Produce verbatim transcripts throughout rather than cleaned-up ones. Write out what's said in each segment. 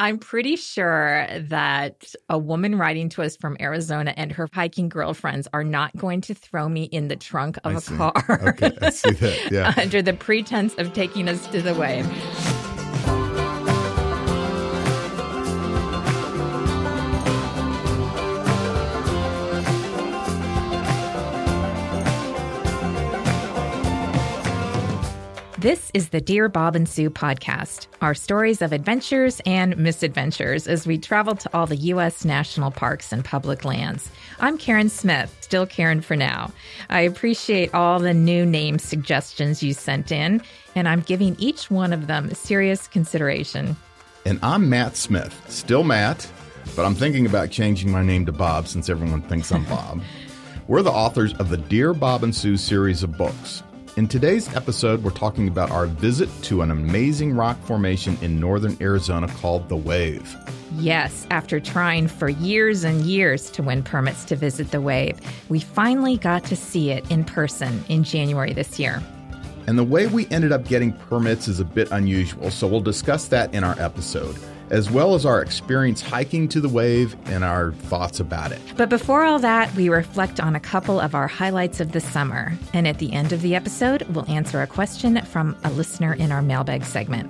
I'm pretty sure that a woman writing to us from Arizona and her hiking girlfriends are not going to throw me in the trunk of I a see. car. Okay, I see that. Yeah. Under the pretense of taking us to the wave. This is the Dear Bob and Sue podcast, our stories of adventures and misadventures as we travel to all the U S national parks and public lands. I'm Karen Smith, still Karen for now. I appreciate all the new name suggestions you sent in, and I'm giving each one of them serious consideration. And I'm Matt Smith, still Matt, but I'm thinking about changing my name to Bob since everyone thinks I'm Bob. We're the authors of the Dear Bob and Sue series of books. In today's episode, we're talking about our visit to an amazing rock formation in northern Arizona called The Wave. Yes, after trying for years and years to win permits to visit The Wave, we finally got to see it in person in January this year. And the way we ended up getting permits is a bit unusual, so we'll discuss that in our episode, as well as our experience hiking to The Wave and our thoughts about it. But before all that, we reflect on a couple of our highlights of the summer. And at the end of the episode, we'll answer a question from a listener in our mailbag segment.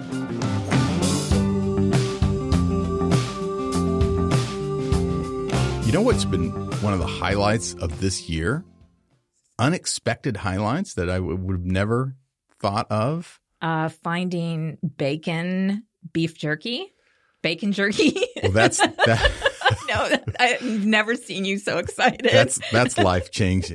You know what's been one of the highlights of this year? Unexpected highlights that I w- would have never thought of. Uh, finding bacon beef jerky. Bacon jerky. Well, that's that. No, I've never seen you so excited. That's that's life changing.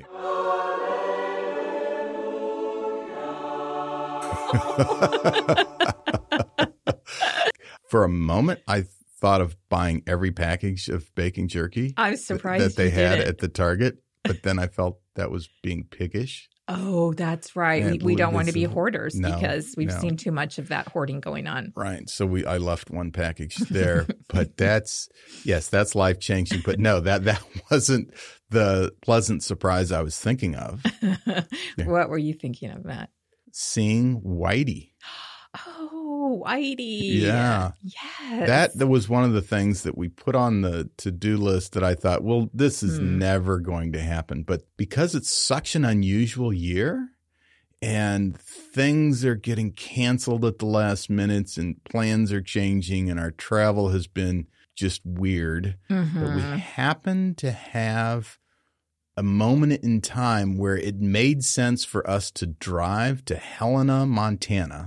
For a moment, I thought of buying every package of bacon jerky. I was surprised that they you had did it. at the Target, but then I felt that was being piggish. Oh, that's right. And We, we don't want to be listen, hoarders no, because we've no. seen too much of that hoarding going on. Right. So we I left one package there. But that's yes, that's life changing. But no, that that wasn't the pleasant surprise I was thinking of. What were you thinking of, Matt? Seeing Whitey. Oh, Whitey. Yeah. Yes. That that was one of the things that we put on the to-do list that I thought, well, this is Hmm. never going to happen. But because it's such an unusual year and things are getting canceled at the last minutes and plans are changing and our travel has been just weird, Mhm. but we happen to have a moment in time where it made sense for us to drive to Helena, Montana.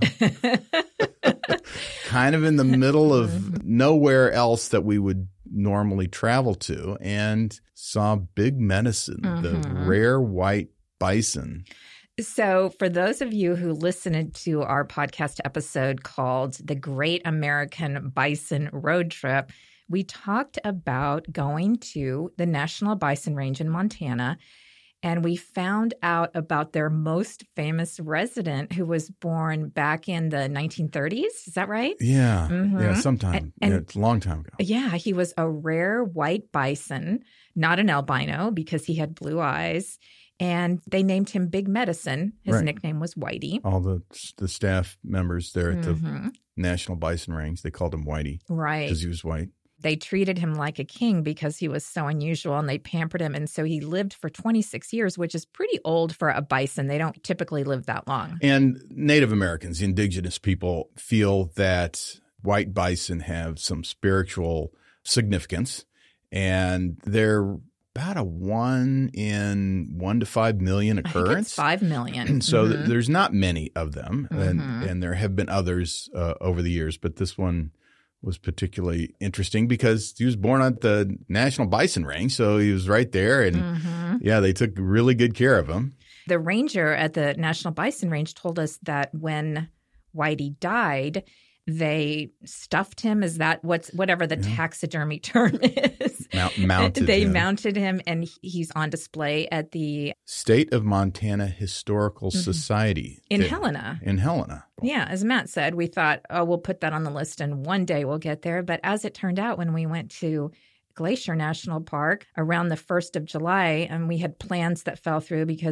Kind of in the middle of nowhere else that we would normally travel to, and saw Big Medicine, the Mhm. rare white bison. So for those of you who listened to our podcast episode called The Great American Bison Road Trip, we talked about going to the National Bison Range in Montana, and we found out about their most famous resident who was born back in the nineteen thirties. Is that right? Yeah, Mhm. yeah, sometime. And- yeah, it's a long time ago. Yeah, he was a rare white bison, not an albino because he had blue eyes. And they named him Big Medicine. His Right. nickname was Whitey. All the the staff members there at the Mhm. National Bison Range, they called him Whitey Right. because he was white. They treated him like a king because he was so unusual, and they pampered him. And so he lived for twenty-six years, which is pretty old for a bison. They don't typically live that long. And Native Americans, indigenous people, feel that white bison have some spiritual significance, and they're about a one in one to five million I think occurrence. it's five million. So Mhm. th- there's not many of them, and, Mhm. and there have been others uh, over the years, but this one was particularly interesting because he was born at the National Bison Range, so he was right there, and Mhm. yeah, they took really good care of him. The ranger at the National Bison Range told us that when Whitey died, they stuffed him. Is that what's whatever the Yeah. taxidermy term is? Mount, mounted they him. mounted him, and he's on display at the State of Montana Historical Mhm. Society in there- Helena. In Helena. Yeah, as Matt said, we thought, oh, we'll put that on the list and one day we'll get there. But as it turned out, when we went to Glacier National Park around the first of July, and we had plans that fell through because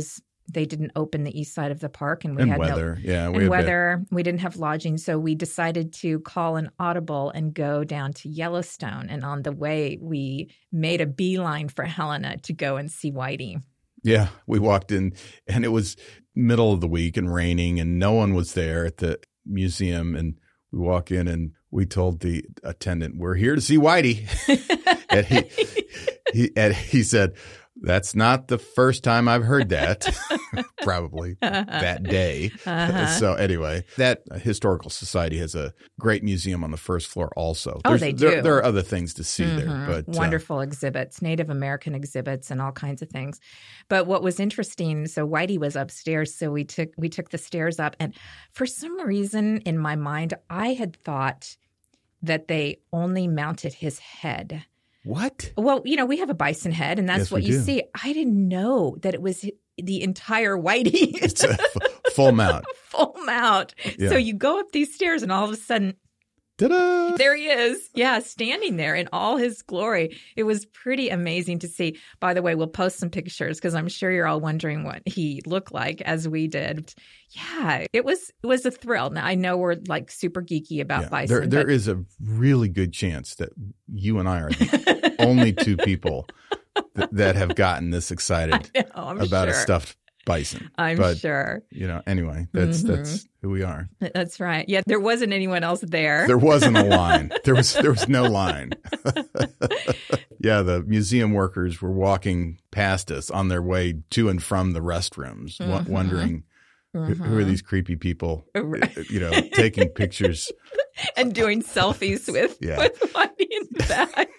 they didn't open the east side of the park, and we and had weather. no yeah, we and had weather. We didn't have lodging, so we decided to call an audible and go down to Yellowstone. And on the way, we made a beeline for Helena to go and see Whitey. Yeah, we walked in, and it was middle of the week and raining, and no one was there at the museum. And we walk in, and we told the attendant, "We're here to see Whitey." and he, he, and he said, "That's not the first time I've heard that." Probably that day. Uh-huh. So anyway, that Historical Society has a great museum on the first floor also. Oh, There's, they do. There, there are other things to see Mm-hmm. there. But wonderful uh, exhibits, Native American exhibits and all kinds of things. But what was interesting, so Whitey was upstairs, so we took we took the stairs up. And for some reason in my mind, I had thought that they only mounted his head. What? Well, you know, we have a bison head, and that's Yes, what we you do. see. I didn't know that it was the entire Whitey. It's a f- full mount. Full mount. Yeah. So you go up these stairs, and all of a sudden, Ta-da! there he is. Yeah, standing there in all his glory. It was pretty amazing to see. By the way, we'll post some pictures because I'm sure you're all wondering what he looked like as we did. Yeah, it was it was a thrill. Now, I know we're like super geeky about Yeah. bison. There, there but- is a really good chance that you and I are the only two people th- that have gotten this excited I know, I'm about sure. a stuffed bison. I'm but, sure. You know, anyway, that's Mhm. that's who we are. That's right. Yeah, there wasn't anyone else there. There wasn't a line. There was there was no line. Yeah, the museum workers were walking past us on their way to and from the restrooms, w- Mhm. wondering who, who are Mhm. these creepy people, Right. you know, taking pictures. And doing selfies with, Yeah. with Whitey in the back.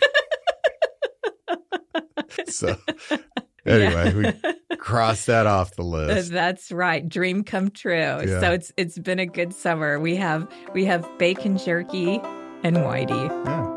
So anyway, we crossed that off the list. That's right. Dream come true. Yeah. So it's it's been a good summer. We have we have bacon jerky and Whitey. Yeah.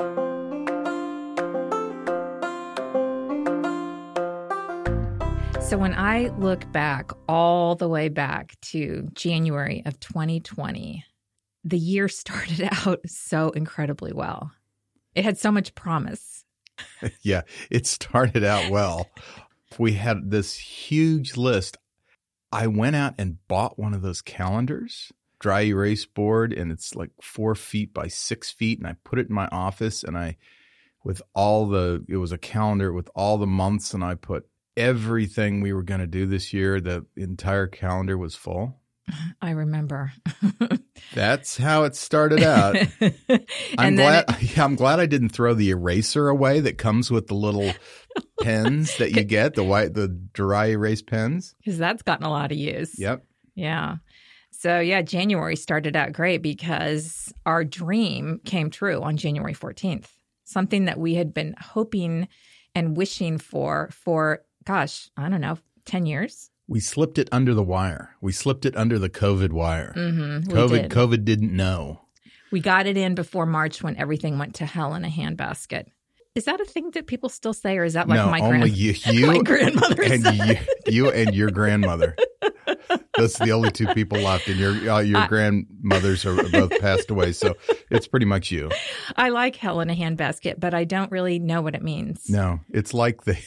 So when I look back all the way back to January of twenty twenty, the year started out so incredibly well. It had so much promise. Yeah, it started out well. We had this huge list. I went out and bought one of those calendars, dry erase board, and it's like four feet by six feet. And I put it in my office, and I, with all the, it was a calendar with all the months, and I put everything we were going to do this year. The entire calendar was full. I remember. That's how it started out. I'm And then glad. it- I'm glad I didn't throw the eraser away that comes with the little pens that you get, the white, the dry erase pens. because that's gotten a lot of use. Yep. Yeah. So, yeah, January started out great because our dream came true on January fourteenth, something that we had been hoping and wishing for for, gosh, I don't know, ten years. We slipped it under the wire. We slipped it under the COVID wire. Mm-hmm, we COVID, did. COVID didn't know. We got it in before March when everything went to hell in a handbasket. Is that a thing that people still say, or is that like no, my, only grand- you, you my grandmother and said? you, you and your grandmother. Those are the only two people left, and your uh, your I- grandmothers are both passed away. So it's pretty much you. I like hell in a handbasket, but I don't really know what it means. No, it's like the.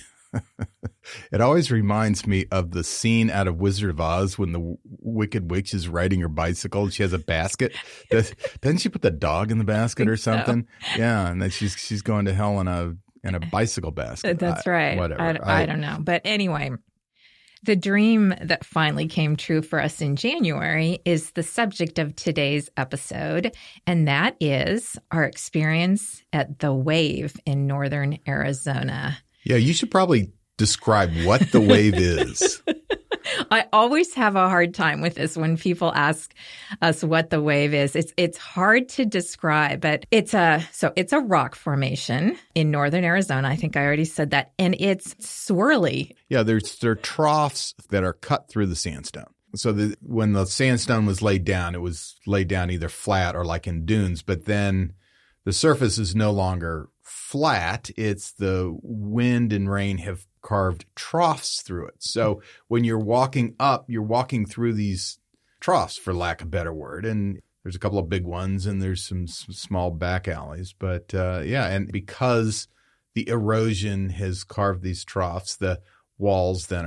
It always reminds me of the scene out of Wizard of Oz when the Wicked Witch is riding her bicycle and she has a basket. Does, doesn't she put the dog in the basket or so. something? Yeah, and then she's she's going to hell in a in a bicycle basket. That's I- right. Whatever. I, I don't know. But anyway, the dream that finally came true for us in January is the subject of today's episode, and that is our experience at The Wave in northern Arizona. Yeah, you should probably describe what the wave is. I always have a hard time with this when people ask us what the wave is. It's it's hard to describe, but it's a so it's a rock formation in northern Arizona. I think I already said that, and it's swirly. Yeah, there's there are troughs that are cut through the sandstone. So the, when the sandstone was laid down, it was laid down either flat or like in dunes, but then the surface is no longer flat. It's the wind and rain have carved troughs through it. So when you're walking up, you're walking through these troughs, for lack of a better word. And there's a couple of big ones and there's some s- small back alleys. But uh, yeah, and because the erosion has carved these troughs, the walls then are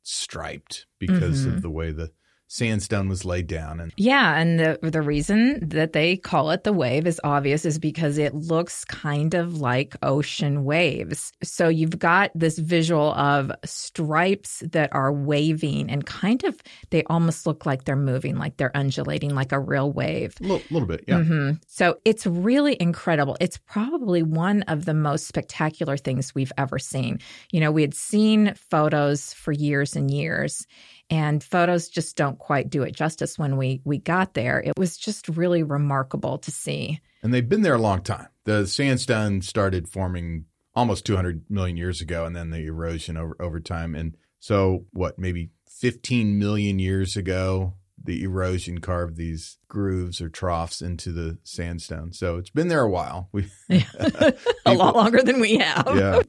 striped because Mm-hmm. of the way the sandstone was laid down. And Yeah, and the the reason that they call it the wave is obvious, is because it looks kind of like ocean waves. So you've got this visual of stripes that are waving and kind of, they almost look like they're moving, like they're undulating, like a real wave. a little, little bit, yeah. Mm-hmm. So it's really incredible. It's probably one of the most spectacular things we've ever seen. You know, we had seen photos for years and years, and photos just don't quite do it justice when we we got there. It was just really remarkable to see. And they've been there a long time. The sandstone started forming almost two hundred million years ago, and then the erosion over, over time. And so, what, maybe fifteen million years ago, the erosion carved these grooves or troughs into the sandstone. So it's been there a while. We, a lot longer than we have. Yeah.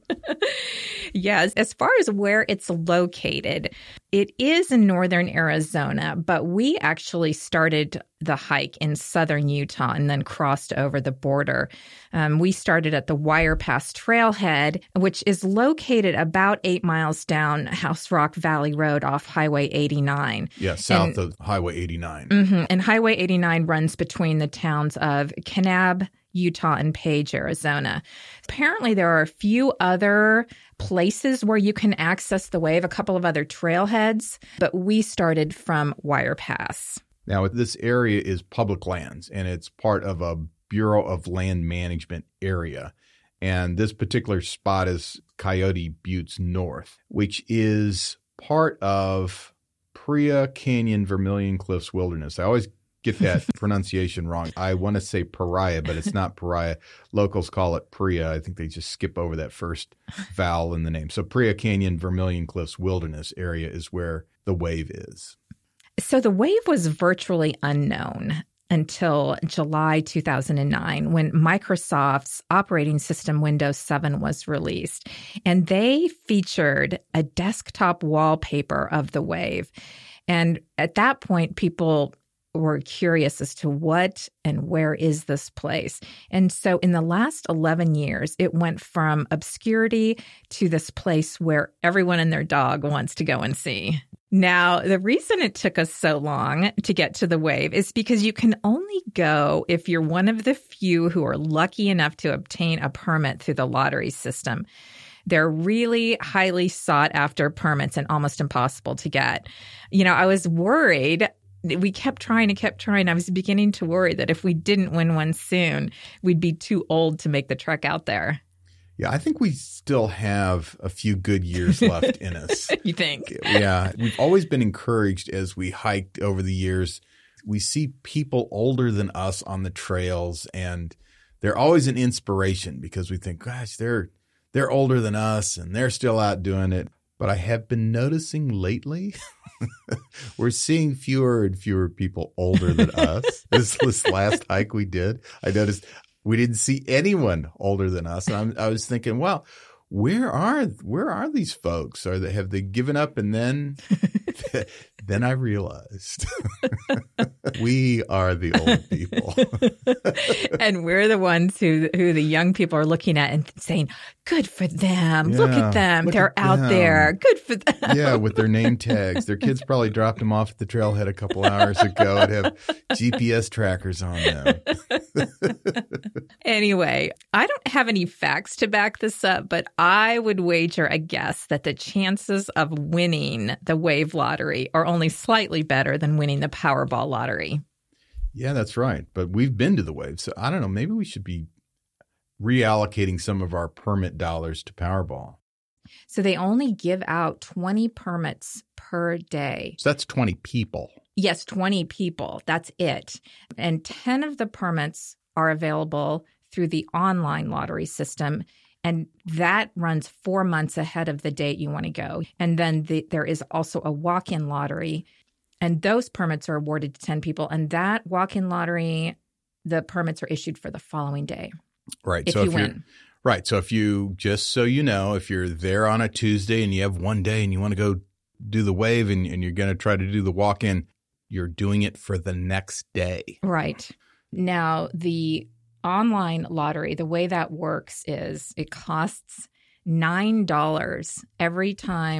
Yes. As far as where it's located, it is in northern Arizona, but we actually started the hike in southern Utah and then crossed over the border. Um, we started at the Wire Pass Trailhead, which is located about eight miles down House Rock Valley Road off Highway eighty-nine. Yeah, south and, of Highway eighty-nine. Mm-hmm, and Highway eighty-nine runs between the towns of Kanab, Utah, and Page, Arizona. Apparently, there are a few other places where you can access the wave, a couple of other trailheads, but we started from Wire Pass. Now, this area is public lands, and it's part of a Bureau of Land Management area. And this particular spot is Coyote Buttes North, which is part of Paria Canyon Vermilion Cliffs Wilderness. I always get that pronunciation wrong. I want to say Paria, but it's not Paria. Locals call it Paria. I think they just skip over that first vowel in the name. So Paria Canyon Vermilion Cliffs Wilderness area is where the wave is. So the wave was virtually unknown until July two thousand nine, when Microsoft's operating system Windows seven was released. And they featured a desktop wallpaper of the wave. And at that point, people were curious as to what and where is this place. And so in the last eleven years, it went from obscurity to this place where everyone and their dog wants to go and see. Now, the reason it took us so long to get to the wave is because you can only go if you're one of the few who are lucky enough to obtain a permit through the lottery system. They're really highly sought after permits and almost impossible to get. You know, I was worried. We kept trying and kept trying. I was beginning to worry that if we didn't win one soon, we'd be too old to make the trek out there. Yeah, I think we still have a few good years left in us. You think? Yeah, we've always been encouraged as we hiked over the years. We see people older than us on the trails, and they're always an inspiration because we think, gosh, they're they're older than us and they're still out doing it. But I have been noticing lately, we're seeing fewer and fewer people older than us. This, this last hike we did, I noticed we didn't see anyone older than us. And I'm, I was thinking, well, where are where are these folks? Are they have they given up? And then then I realized we are the old people. And we're the ones who who the young people are looking at and saying, good for them. Yeah, look at them. look They're at out them. there. Good for them. Yeah, with their name tags. Their kids probably dropped them off at the trailhead a couple hours ago and have G P S trackers on them. Anyway, I don't have any facts to back this up, but I would wager a guess that the chances of winning the Wave Lottery are only slightly better than winning the Powerball Lottery. Yeah, that's right. But we've been to the Wave. So I don't know. Maybe we should be reallocating some of our permit dollars to Powerball. So they only give out twenty permits per day. So that's twenty people. Yes, twenty people. That's it. And ten of the permits are available through the online lottery system. And that runs four months ahead of the date you want to go. And then the, there is also a walk-in lottery. And those permits are awarded to ten people. And that walk-in lottery, the permits are issued for the following day. Right. If so you if win. You're, right. So if you, just so you know, if you're there on a Tuesday and you have one day and you want to go do the Wave and, and you're going to try to do the walk-in, you're doing it for the next day. Right. Now, the online lottery, the way that works is it costs nine dollars every time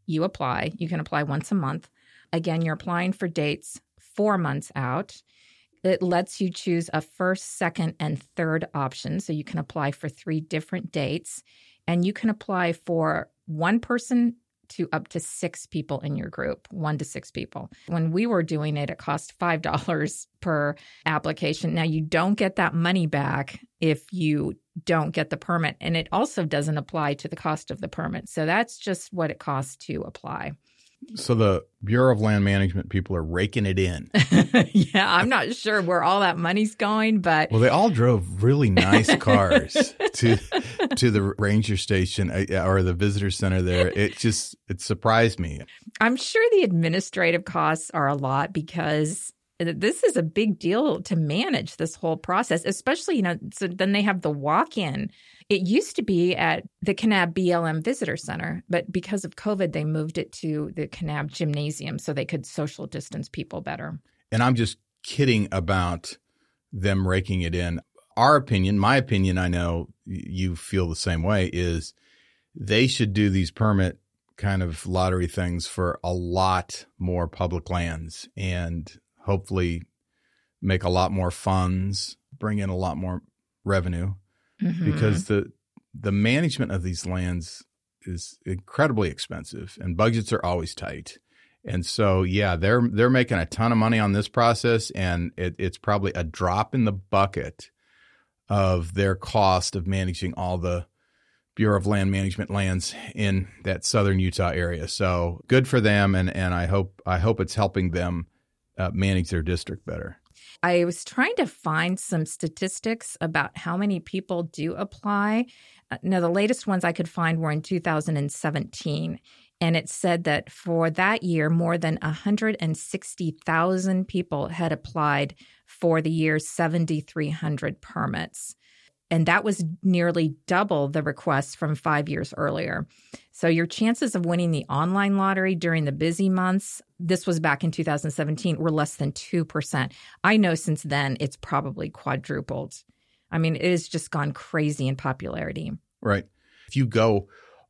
you apply. You can apply once a month. Again, you're applying for dates four months out. It lets you choose a first, second, and third option. So you can apply for three different dates. And you can apply for one person to up to six people in your group, one to six people. When we were doing it, it cost five dollars per application. Now, you don't get that money back if you don't get the permit. And it also doesn't apply to the cost of the permit. So that's just what it costs to apply. So the Bureau of Land Management people are raking it in. Yeah, I'm not sure where all that money's going, but well, they all drove really nice cars to to the ranger station or the visitor center there. It just it surprised me. I'm sure the administrative costs are a lot because this is a big deal to manage this whole process, especially, you know, so then they have the walk-in. It used to be at the Kanab B L M Visitor Center, but because of COVID, they moved it to the Kanab Gymnasium so they could social distance people better. And I'm just kidding about them raking it in. Our opinion, my opinion, I know you feel the same way, is they should do these permit kind of lottery things for a lot more public lands and hopefully make a lot more funds, bring in a lot more revenue. Mm-hmm. Because the the management of these lands is incredibly expensive and budgets are always tight. And so, yeah, they're they're making a ton of money on this process, and it, it's probably a drop in the bucket of their cost of managing all the Bureau of Land Management lands in that southern Utah area. So good for them, and, and I hope I hope it's helping them uh, manage their district better. I was trying to find some statistics about how many people do apply. Uh, now, the latest ones I could find were in two thousand seventeen, and it said that for that year, more than one hundred sixty thousand people had applied for the year's seven thousand three hundred permits. And that was nearly double the requests from five years earlier. So your chances of winning the online lottery during the busy months, this was back in two thousand seventeen, were less than two percent. I know since then it's probably quadrupled. I mean, it has just gone crazy in popularity. Right. If you go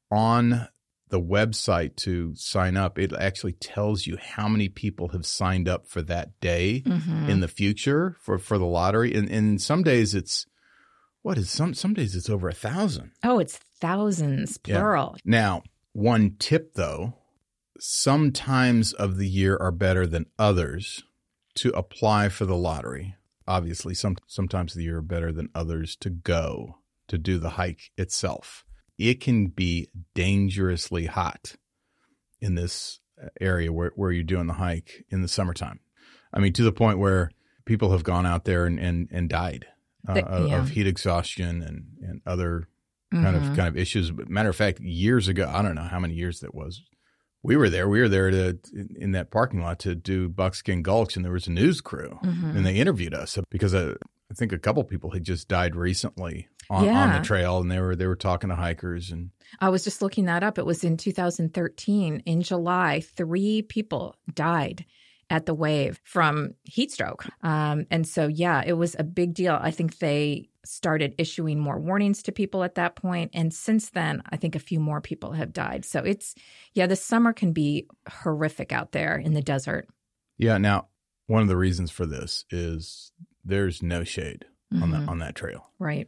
on the website to sign up, it actually tells you how many people have signed up for that day mm-hmm. in the future for, for the lottery. And, and some days it's What is some some days it's over a thousand. Oh, it's thousands, plural. Yeah. Now, one tip though, some times of the year are better than others to apply for the lottery. Obviously, some sometimes of the year are better than others to go to do the hike itself. It can be dangerously hot in this area where, where you're doing the hike in the summertime. I mean, to the point where people have gone out there and, and, and died. Uh, the, yeah. of heat exhaustion and, and other kind mm-hmm. of kind of issues. But matter of fact, years ago, I don't know how many years that was. We were there. We were there to in that parking lot to do Buckskin Gulch, and there was a news crew, mm-hmm. and they interviewed us because I, I think a couple people had just died recently on, yeah. on the trail, and they were they were talking to hikers. And I was just looking that up. It was in two thousand thirteen in July. Three people died at the Wave from heat stroke. Um, and so, yeah, it was a big deal. I think they started issuing more warnings to people at that point. And since then, I think a few more people have died. So it's, yeah, the summer can be horrific out there in the desert. Yeah. Now, one of the reasons for this is there's no shade mm-hmm. on that on that trail. Right.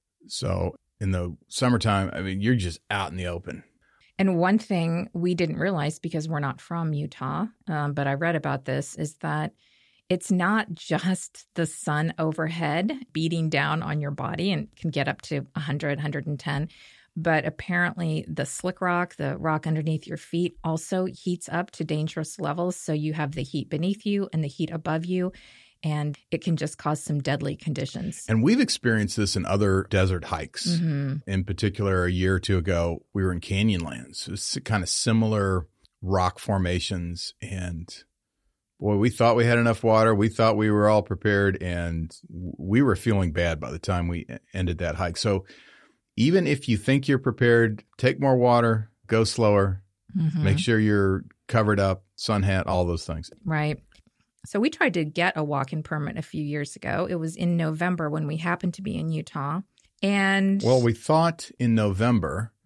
So in the summertime, I mean, you're just out in the open. And one thing we didn't realize because we're not from Utah, um, but I read about this, is that it's not just the sun overhead beating down on your body and can get up to one hundred, one hundred ten. But apparently the slick rock, the rock underneath your feet, also heats up to dangerous levels. So you have the heat beneath you and the heat above you. And it can just cause some deadly conditions. And we've experienced this in other desert hikes. Mm-hmm. In particular, a year or two ago, we were in Canyonlands. It was kind of similar rock formations. And boy, we thought we had enough water. We thought we were all prepared. And we were feeling bad by the time we ended that hike. So even if you think you're prepared, take more water, go slower, mm-hmm. make sure you're covered up, sun hat, all those things. Right. So we tried to get a walk-in permit a few years ago. It was in November when we happened to be in Utah. And well, we thought in November,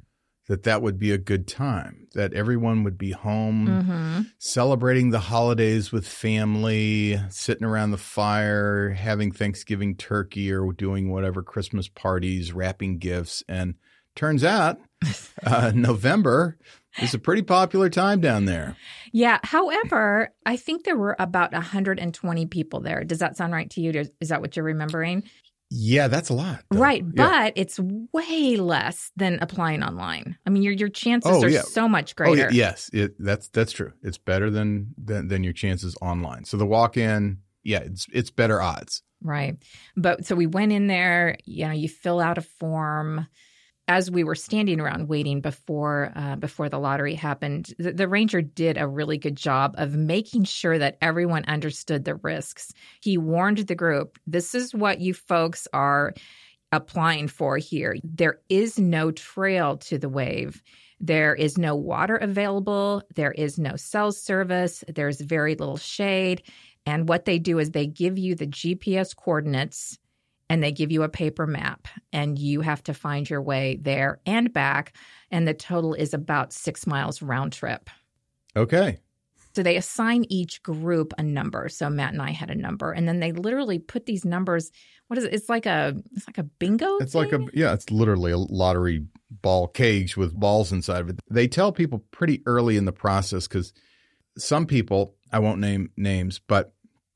that that would be a good time, that everyone would be home Mm-hmm. celebrating the holidays with family, sitting around the fire, having Thanksgiving turkey or doing whatever Christmas parties, wrapping gifts. And turns out uh, November is a pretty popular time down there. Yeah. However, I think there were about one hundred twenty people there. Does that sound right to you? Is that what you're remembering? Yeah, that's a lot. though. Right. Yeah. But it's way less than applying online. I mean, your your chances Oh, are yeah. so much Oh, greater. yeah, yes, it, that's that's true. It's better than, than than your chances online. So the walk-in, yeah, it's it's better odds. Right. But so we went in there, you know, you fill out a form. As we were standing around waiting before uh, before the lottery happened, the, the ranger did a really good job of making sure that everyone understood the risks. He warned the group, this is what you folks are applying for here. There is no trail to the wave. There is no water available. There is no cell service. There's very little shade. And what they do is they give you the G P S coordinates and they give you a paper map, and you have to find your way there and back. And the total is about six miles round trip. Okay. So they assign each group a number. So Matt and I had a number, and then they literally put these numbers. What is it? It's like a it's like a bingo. It's thing? like a, yeah, it's literally a lottery ball cage with balls inside of it. They tell people pretty early in the process because some people, I won't name names, but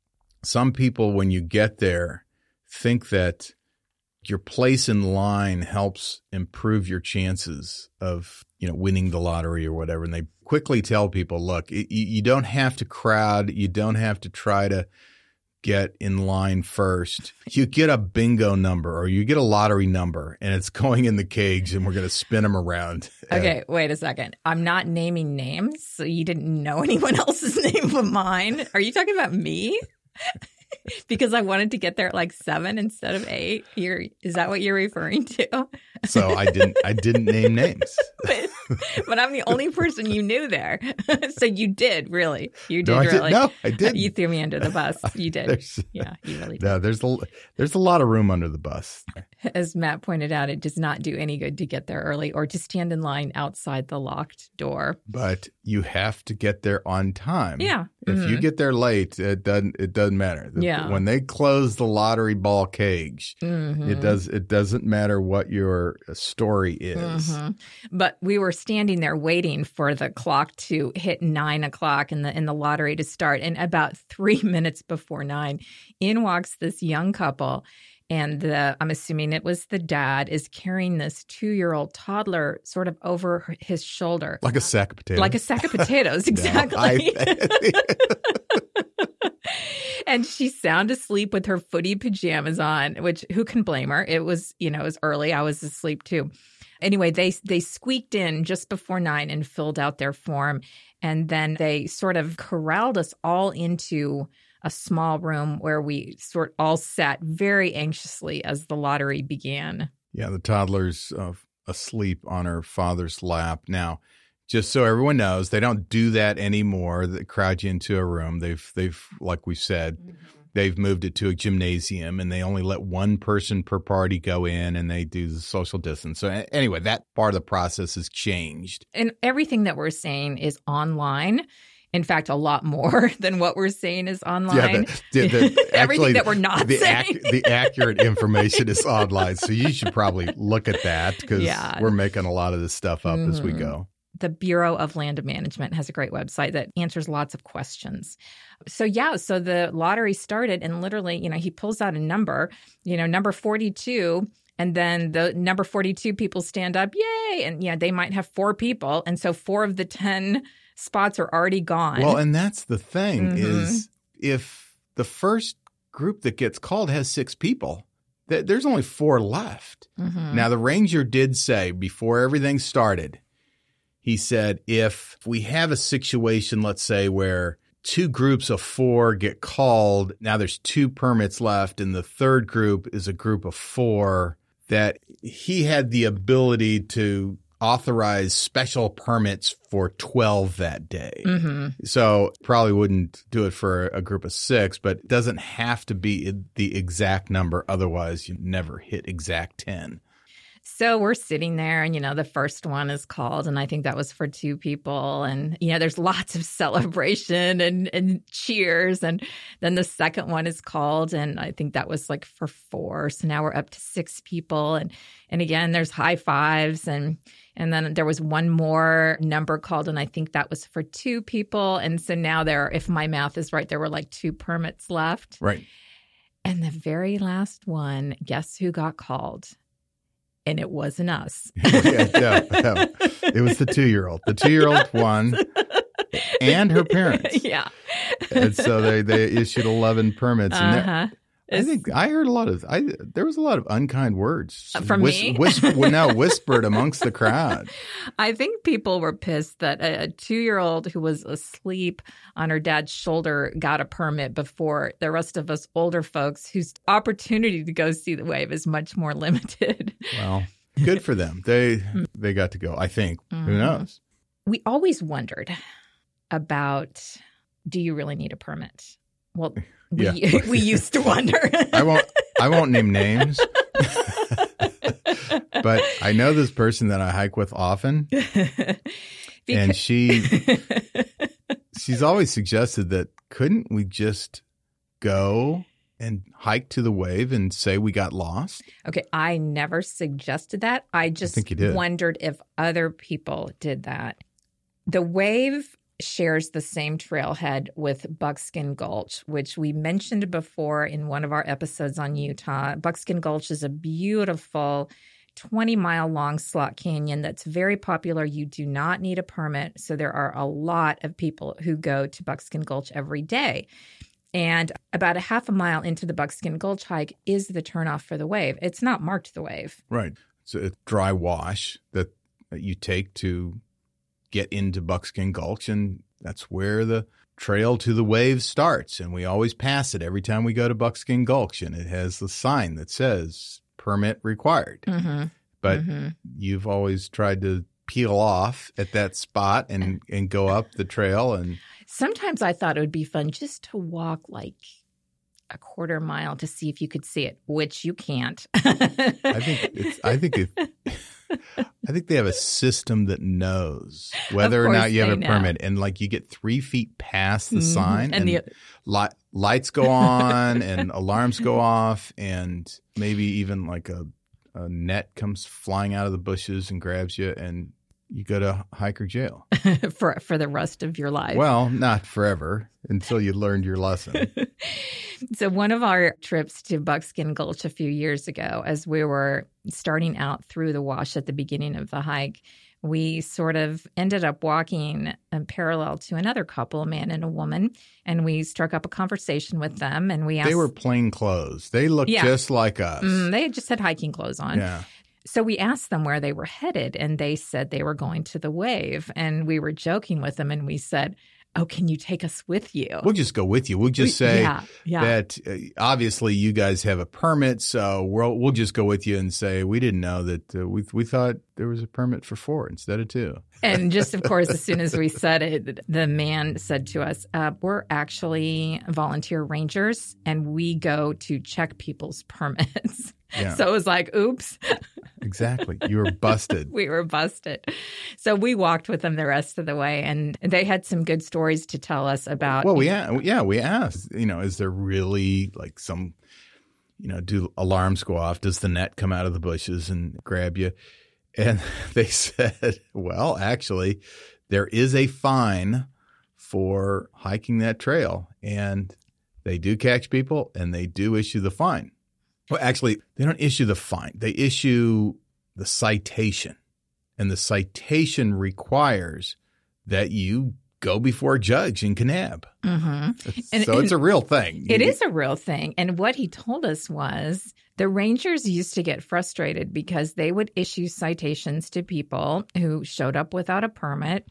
some people, when you get there, think that your place in line helps improve your chances of, you know, winning the lottery or whatever. And they quickly tell people, look, you, you don't have to crowd. You don't have to try to get in line first. You get a bingo number or you get a lottery number and it's going in the cage and we're going to spin them around. Okay, wait a second. I'm not naming names, so you didn't know anyone else's name but mine. Are you talking about me? Because I wanted to get there at like seven instead of eight. You're, is that what you're referring to? So I didn't. I didn't name names. but, but I'm the only person you knew there. So you did really. You did No, I really. did, no, I didn't. You threw me under the bus. You did. There's- Yeah, you really did. No, there's a there's a lot of room under the bus. As Matt pointed out, it does not do any good to get there early or to stand in line outside the locked door. But you have to get there on time. Yeah. If Mhm. you get there late, it doesn't it doesn't matter. The- Yeah. When they close the lottery ball cage, Mhm. it does it doesn't matter what your story is. Mhm. But we were standing there waiting for the clock to hit nine o'clock and the and the lottery to start. And about three minutes before nine, in walks this young couple. And the, I'm assuming it was the dad, is carrying this two-year-old toddler sort of over his shoulder. Like a sack of potatoes. Like a sack of potatoes, No, exactly. I- And she's sound asleep with her footy pajamas on, which who can blame her? It was, you know, it was early. I was asleep too. Anyway, they they squeaked in just before nine and filled out their form. And then they sort of corralled us all into a small room where we sort all sat very anxiously as the lottery began. Yeah, the toddler's uh, asleep on her father's lap. Now, just so everyone knows, they don't do that anymore. They crowd you into a room. They've, they've, like we said, mm-hmm. they've moved it to a gymnasium, and they only let one person per party go in, and they do the social distance. So anyway, that part of the process has changed. And everything that we're saying is online. In fact, a lot more than what we're saying is online. Yeah, the, the, the, Everything actually, that we're not the saying. Ac- the accurate information is online. So you should probably look at that because Yeah. we're making a lot of this stuff up Mm-hmm. as we go. The Bureau of Land Management has a great website that answers lots of questions. So, yeah, so the lottery started and literally, you know, he pulls out a number, you know, number forty-two. And then the number forty-two people stand up, yay. And, yeah, they might have four people. And so four of the ten spots are already gone. Well, and that's the thing Mhm. is if the first group that gets called has six people, th- there's only four left. Mhm. Now, the ranger did say before everything started, he said, if we have a situation, let's say, where two groups of four get called, now there's two permits left, and the third group is a group of four, that he had the ability to authorize special permits for twelve that day. Mm-hmm. So probably wouldn't do it for a group of six, but it doesn't have to be the exact number. Otherwise, you never hit exact ten. So we're sitting there and, you know, the first one is called and I think that was for two people. And, you know, there's lots of celebration and, and cheers. And then the second one is called and I think that was like for four. So now we're up to six people. And, and again, there's high fives. And, and then there was one more number called and I think that was for two people. And so now there, if my math is right, there were like two permits left. Right. And the very last one, guess who got called? And it wasn't us. yeah, yeah, yeah. It was the two-year-old. The two-year-old won, and her parents. Yeah. And so they, they issued eleven permits. And uh-huh. I think I heard a lot of. I there was a lot of unkind words from Whis, me. Whisper, well, no, whispered amongst the crowd. I think people were pissed that a, a two-year-old who was asleep on her dad's shoulder got a permit before the rest of us older folks, whose opportunity to go see the wave is much more limited. Well, good for them. They they got to go. I think. Mm-hmm. Who knows? We always wondered about, do you really need a permit? Well. We, yeah. we used to wonder. I won't. I won't name names, but I know this person that I hike with often, because... and she she's always suggested that couldn't we just go and hike to the wave and say we got lost? Okay, I never suggested that. I just I think you did. Wondered if other people did that. The wave shares the same trailhead with Buckskin Gulch, which we mentioned before in one of our episodes on Utah. Buckskin Gulch is a beautiful twenty-mile long slot canyon that's very popular. You do not need a permit, so there are a lot of people who go to Buckskin Gulch every day. And about a half a mile into the Buckskin Gulch hike is the turnoff for the wave. It's not marked the wave. Right. It's a dry wash that you take to get into Buckskin Gulch, and that's where the trail to the wave starts. And we always pass it every time we go to Buckskin Gulch, and it has the sign that says permit required. Mm-hmm. But mm-hmm. you've always tried to peel off at that spot and, and go up the trail. And sometimes I thought it would be fun just to walk like a quarter mile to see if you could see it, which you can't. I think it's, I think it, I think they have a system that knows whether or not you have a know. permit, and like you get three feet past the mm-hmm. sign, and, and the, li- lights go on, and alarms go off, and maybe even like a, a net comes flying out of the bushes and grabs you, and you go to hiker jail for for the rest of your life. Well, not forever until you learned your lesson. So one of our trips to Buckskin Gulch a few years ago, as we were starting out through the wash at the beginning of the hike, we sort of ended up walking in parallel to another couple, a man and a woman, and we struck up a conversation with them. And we asked, they were plain clothes. They looked yeah. just like us. Mm, they just had hiking clothes on. Yeah. So we asked them where they were headed, and they said they were going to the wave. And we were joking with them, and we said, oh, can you take us with you? We'll just go with you. We'll just say yeah, yeah. that uh, obviously you guys have a permit, so we'll we'll just go with you and say we didn't know that uh, we we thought there was a permit for four instead of two. And just, of course, as soon as we said it, the man said to us, uh, we're actually volunteer rangers, and we go to check people's permits. Yeah. So it was like, oops. Exactly. You were busted. We were busted. So we walked with them the rest of the way, and they had some good stories to tell us about. Well, we yeah, we asked, you know, is there really like some, you know, do alarms go off? Does the net come out of the bushes and grab you? And they said, well, actually, there is a fine for hiking that trail, and they do catch people, and they do issue the fine. Well, actually, they don't issue the fine. They issue the citation, and the citation requires that you go before a judge in Kanab. Mm-hmm. And, so it's a real thing. It you, is a real thing. And what he told us was the rangers used to get frustrated because they would issue citations to people who showed up without a permit.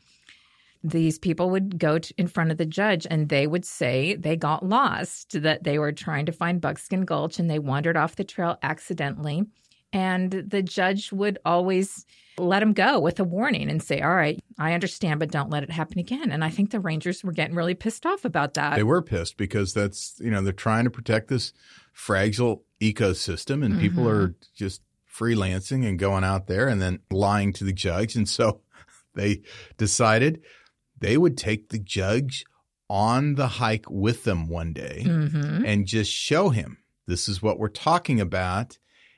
These people would go to, in front of the judge, and they would say they got lost, that they were trying to find Buckskin Gulch and they wandered off the trail accidentally. And the judge would always let them go with a warning and say, all right, I understand, but don't let it happen again. And I think the rangers were getting really pissed off about that. They were pissed because that's, you know, they're trying to protect this fragile ecosystem, and mm-hmm. people are just freelancing and going out there and then lying to the judge. And so they decided they would take the judge on the hike with them one day mm-hmm. and just show him, this is what we're talking about.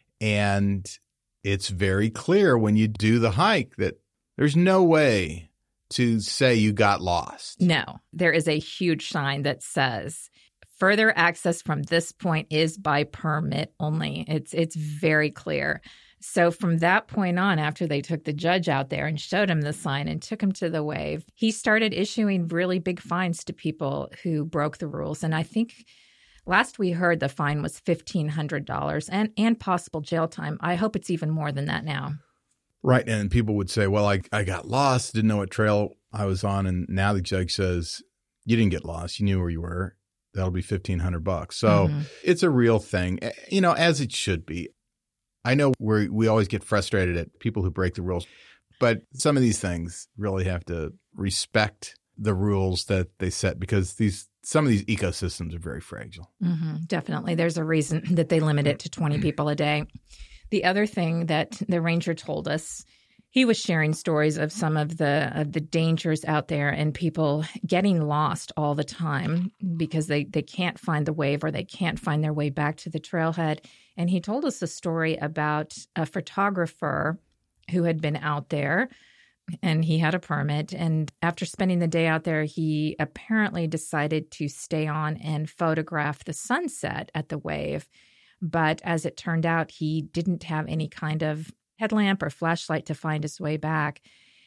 And it's very clear when you do the hike that there's no way to say you got lost. No, there is a huge sign that says further access from this point is by permit only. It's it's very clear. So from that point on, after they took the judge out there and showed him the sign and took him to the wave, he started issuing really big fines to people who broke the rules. And I think last we heard the fine was fifteen hundred dollars and, and possible jail time. I hope it's even more than that now. Right. And people would say, well, I, I got lost, didn't know what trail I was on. And now the judge says, you didn't get lost. You knew where you were. That'll be fifteen hundred bucks. So mm-hmm. it's a real thing, you know, as it should be. I know we we always get frustrated at people who break the rules, but some of these things really have to respect the rules that they set because these some of these ecosystems are very fragile. Mm-hmm, definitely. There's a reason that they limit it to twenty people a day. The other thing that the ranger told us, he was sharing stories of some of the of the dangers out there and people getting lost all the time because they, they can't find the wave or they can't find their way back to the trailhead. And he told us a story about a photographer who had been out there and he had a permit. And after spending the day out there, he apparently decided to stay on and photograph the sunset at the wave. But as it turned out, he didn't have any kind of headlamp or flashlight to find his way back.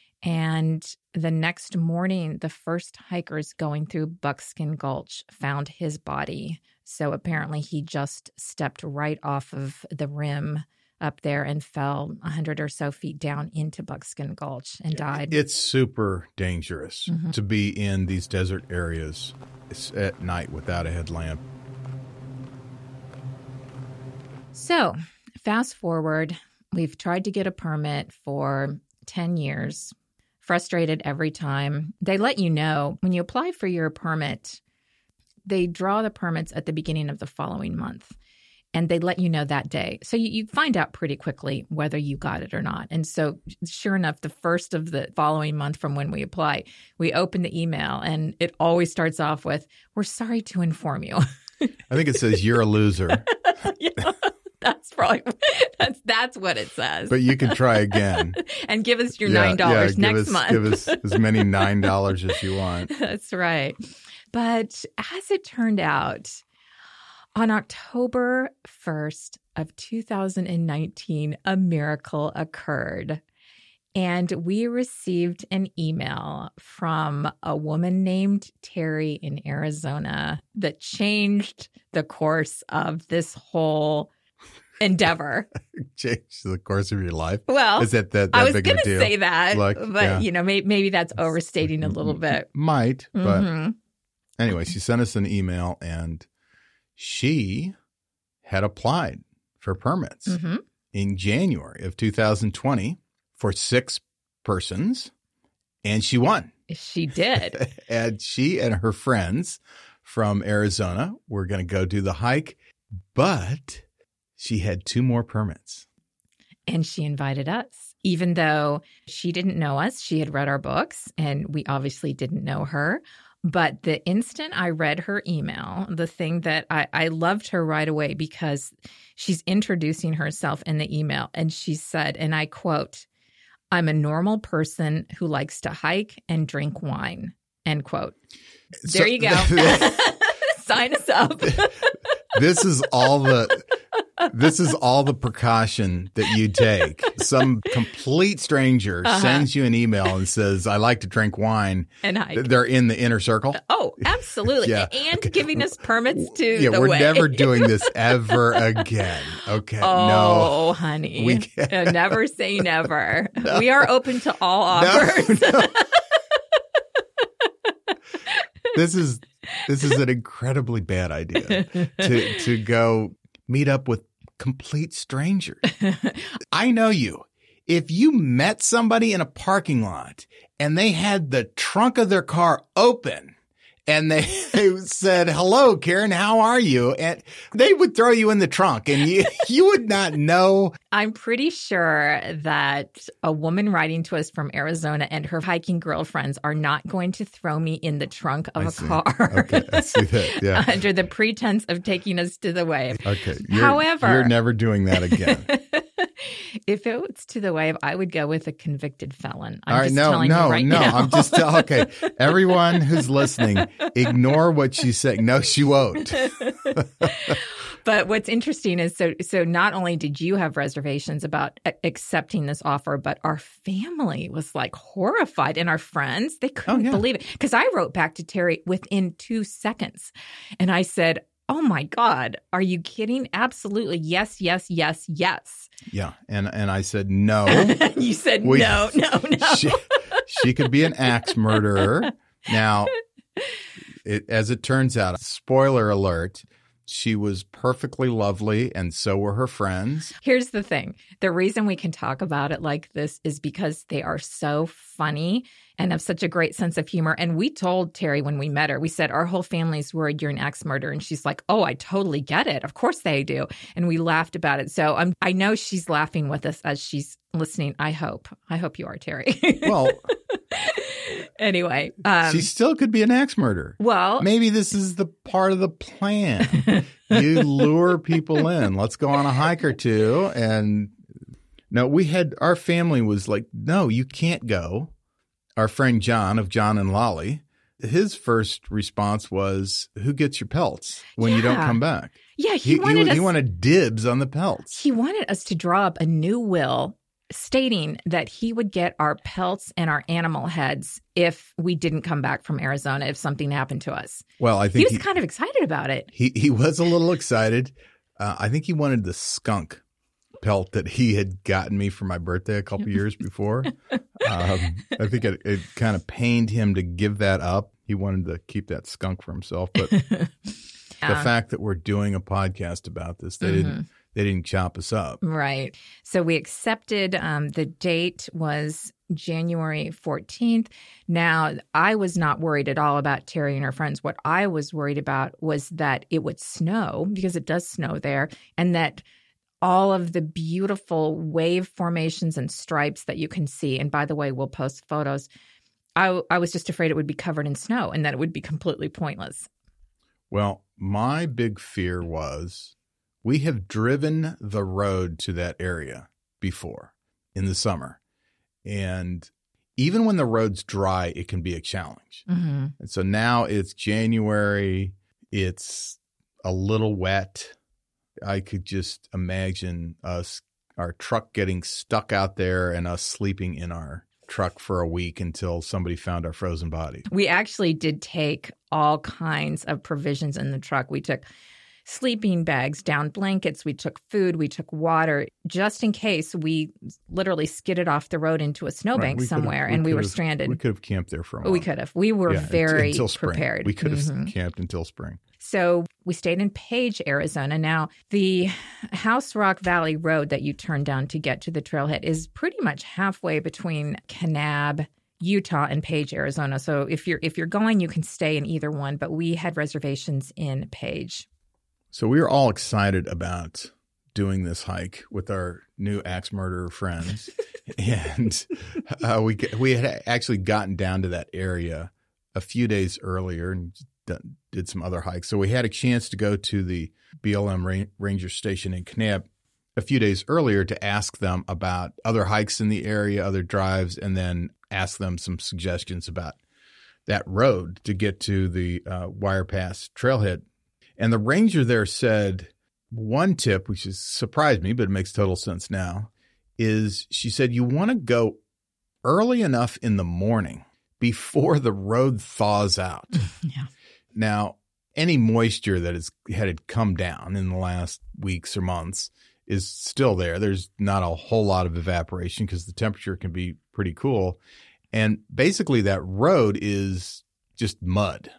And the next morning, the first hikers going through Buckskin Gulch found his body. So apparently he just stepped right off of the rim up there and fell one hundred or so feet down into Buckskin Gulch and died. It's super dangerous mm-hmm. to be in these desert areas at night without a headlamp. So fast forward, we've tried to get a permit for ten years, frustrated every time. They let you know when you apply for your permit, they draw the permits at the beginning of the following month, and they let you know that day. So you, you find out pretty quickly whether you got it or not. And so sure enough, the first of the following month from when we apply, we open the email, and it always starts off with, we're sorry to inform you. I think it says you're a loser. Yeah. That's probably that's that's what it says. But you can try again and give us your yeah, nine dollars yeah, next us, month. Give us as many nine dollars as you want. That's right. But as it turned out, on October first of two thousand nineteen, a miracle occurred. And we received an email from a woman named Terry in Arizona that changed the course of this whole endeavor. Change the course of your life? Well, is that, that, that I was going to say that, like, but yeah. you know, maybe, maybe that's overstating a little bit. Might, but mm-hmm. anyway, she sent us an email and she had applied for permits mm-hmm. in January of two thousand twenty for six persons, and she won. She did. And she and her friends from Arizona were going to go do the hike, but she had two more permits. And she invited us, even though she didn't know us. She had read our books, and we obviously didn't know her. But the instant I read her email, the thing that I, I loved her right away because she's introducing herself in the email. And she said, and I quote, "I'm a normal person who likes to hike and drink wine," end quote. So, there you go. Sign us up. This is all the this is all the precaution that you take. Some complete stranger uh-huh. sends you an email and says, "I like to drink wine," and hike. They're in the inner circle. Oh, absolutely. Yeah. And okay. giving us permits to yeah, the we're way. never doing this ever again. Okay. Oh, no. honey. We can't. Never say never. No. We are open to all offers. No, no. This is this is an incredibly bad idea to to go meet up with complete strangers. I know you. If you met somebody in a parking lot and they had the trunk of their car open and they, they said, hello, Karen, how are you? And they would throw you in the trunk and you, you would not know. I'm pretty sure that a woman writing to us from Arizona and her hiking girlfriends are not going to throw me in the trunk of I a see. car. Okay, I see that. Yeah. Under the pretense of taking us to the wave. Okay. You're, However, you're never doing that again. If it was to the wave, I would go with a convicted felon. I'm All right, just no, telling no, you right no. now. I'm just tell- okay. Everyone who's listening, ignore what she's saying. No, she won't. But what's interesting is so so not only did you have reservations about a- accepting this offer, but our family was like horrified, and our friends, they couldn't Oh, yeah. believe it. Because I wrote back to Terry within two seconds, and I said, "Oh my God, are you kidding? Absolutely, yes, yes, yes, yes." Yeah, and and I said no. You said We- no, no, no. She, she could be an axe murderer. Now, it, as it turns out, spoiler alert, she was perfectly lovely, and so were her friends. Here's the thing. The reason we can talk about it like this is because they are so funny and have such a great sense of humor. And we told Terry when we met her, we said, our whole family's worried you're an axe murderer. And she's like, oh, I totally get it. Of course they do. And we laughed about it. So um, I know she's laughing with us as she's listening. I hope. I hope you are, Terry. Well, anyway. Um, she still could be an axe murderer. well, Maybe this is the part of the plan. You lure people in. Let's go on a hike or two. And no, we had, our family was like, no, you can't go. Our friend John of John and Lolly, his first response was, who gets your pelts when you don't Yeah. come back? yeah, he, He, wanted he, us. he wanted dibs on the pelts. He wanted us to draw up a new will stating that he would get our pelts and our animal heads if we didn't come back from Arizona, if something happened to us. Well, I He think was he, kind of excited about it. he, he was a little excited. Uh, I think he wanted the skunk pelt that he had gotten me for my birthday a couple years before. Um, I think it, it kind of pained him to give that up. He wanted to keep that skunk for himself. But the Yeah. fact that we're doing a podcast about this, they didn't they didn't chop us up. Right. So we accepted. Um, the date was January fourteenth. Now, I was not worried at all about Terry and her friends. What I was worried about was that it would snow, because it does snow there, and that all of the beautiful wave formations and stripes that you can see. And by the way, we'll post photos. I, I was just afraid it would be covered in snow and that it would be completely pointless. Well, my big fear was we have driven the road to that area before in the summer. And even when the road's dry, it can be a challenge. Mm-hmm. And so now it's January, it's a little wet. I could just imagine us, our truck getting stuck out there and us sleeping in our truck for a week until somebody found our frozen bodies. We actually did take all kinds of provisions in the truck. We took sleeping bags, down blankets, we took food, we took water, just in case we literally skidded off the road into a snowbank Right, we could've- somewhere and we were could've- stranded. We could have camped there for a month. We could have. We were Yeah, unt- very until spring. prepared. We could have Mhm. camped until spring. So we stayed in Page, Arizona. Now, the House Rock Valley Road that you turn down to get to the trailhead is pretty much halfway between Kanab, Utah, and Page, Arizona. So if you're if you're going, you can stay in either one. But we had reservations in Page. So we were all excited about doing this hike with our new axe murderer friends. and uh, we we had actually gotten down to that area a few days earlier and did some other hikes. So we had a chance to go to the B L M Ranger Station in Kanab a few days earlier to ask them about other hikes in the area, other drives, and then ask them some suggestions about that road to get to the uh, Wire Pass trailhead. And the ranger there said one tip, which has surprised me, but it makes total sense now, is she said you want to go early enough in the morning before the road thaws out. Yeah. Now, any moisture that has had come down in the last weeks or months is still there. There's not a whole lot of evaporation because the temperature can be pretty cool. And basically that road is just mud.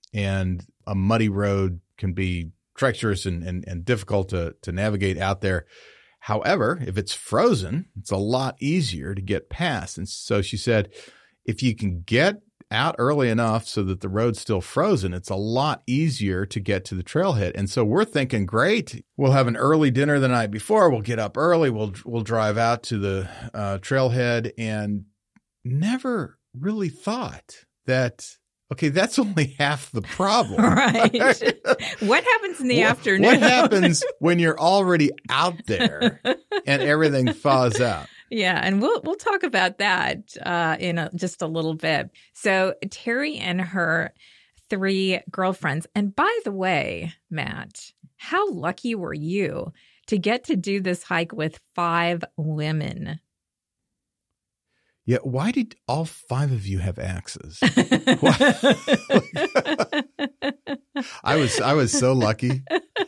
And a muddy road can be treacherous and, and, and difficult to, to navigate out there. However, if it's frozen, it's a lot easier to get past. And so she said, if you can get out early enough so that the road's still frozen, it's a lot easier to get to the trailhead. And so we're thinking, great, we'll have an early dinner the night before. We'll get up early. We'll we'll drive out to the uh, trailhead, and never really thought that, okay, that's only half the problem. Right. What happens in the what, afternoon? What happens when you're already out there and everything thaws out? Yeah, and we'll we'll talk about that uh, in a, just a little bit. So Terry and her three girlfriends, and by the way, Matt, how lucky were you to get to do this hike with five women? Yeah, why did all five of you have axes? I was I was so lucky.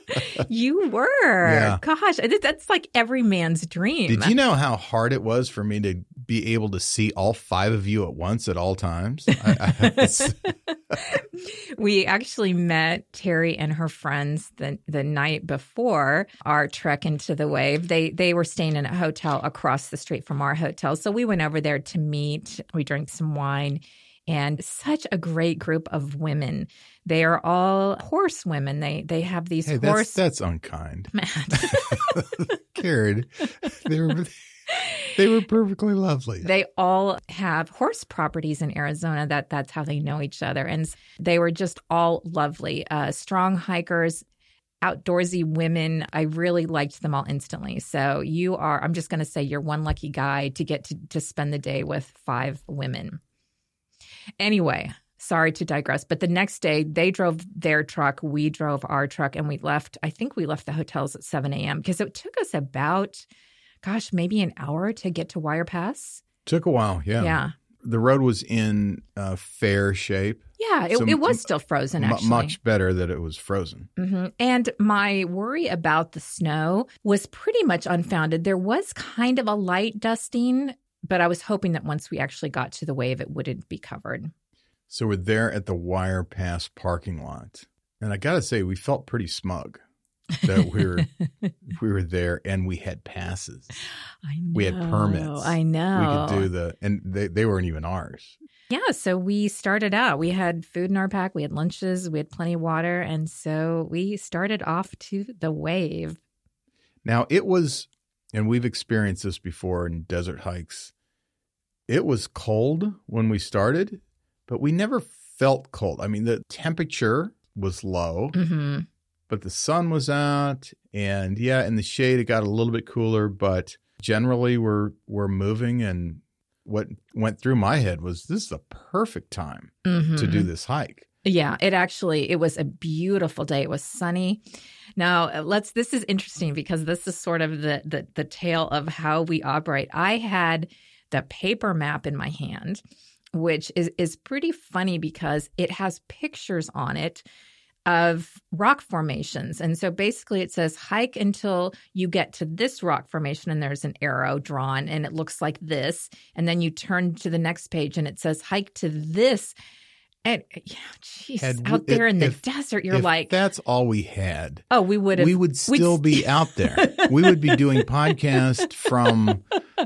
You were. Yeah. Gosh, that's like every man's dream. Did you know how hard it was for me to be able to see all five of you at once at all times? I, I, We actually met Terry and her friends the the night before our trek into the wave. They they were staying in a hotel across the street from our hotel. So we went over there to meet. We drank some wine, and such a great group of women. They are all horse women. They they have these hey, horse. That's, that's unkind. Matt. Karen, they were they were perfectly lovely. They all have horse properties in Arizona. That that's how they know each other, and they were just all lovely, uh, strong hikers, outdoorsy women. I really liked them all instantly. So you are. I'm just going to say you're one lucky guy to get to to spend the day with five women. Anyway. Sorry to digress, but the next day they drove their truck, we drove our truck, and we left. I think we left the hotels at seven a.m. because it took us about, gosh, maybe an hour to get to Wire Pass. Took a while, yeah. Yeah. The road was in uh, fair shape. Yeah, it, So it was still frozen, M- actually. much better that it was frozen. Mm-hmm. And my worry about the snow was pretty much unfounded. There was kind of a light dusting, but I was hoping that once we actually got to the wave, it wouldn't be covered. So we're there at the Wire Pass parking lot. And I got to say, we felt pretty smug that we were we were there and we had passes. I know. We had permits. I know. We could do the, and they, they weren't even ours. Yeah, so we started out. We had food in our pack. We had lunches. We had plenty of water. And so we started off to the wave. Now, it was, and we've experienced this before in desert hikes, it was cold when we started, but we never felt cold. I mean, the temperature was low, Mm-hmm. but the sun was out. And yeah, in the shade, it got a little bit cooler, but generally we're, we're moving. And what went through my head was, this is the perfect time Mm-hmm. to do this hike. Yeah, it actually, it was a beautiful day. It was sunny. Now, let's, this is interesting because this is sort of the, the, the tale of how we operate. I had the paper map in my hand, which is, is pretty funny because it has pictures on it of rock formations. And so basically it says hike until you get to this rock formation and there's an arrow drawn and it looks like this. And then you turn to the next page and it says hike to this. And yeah, geez, Had we- out there in the if- desert, you're If like, that's all we had, oh, we would have. we would still be out there. We would be doing podcasts from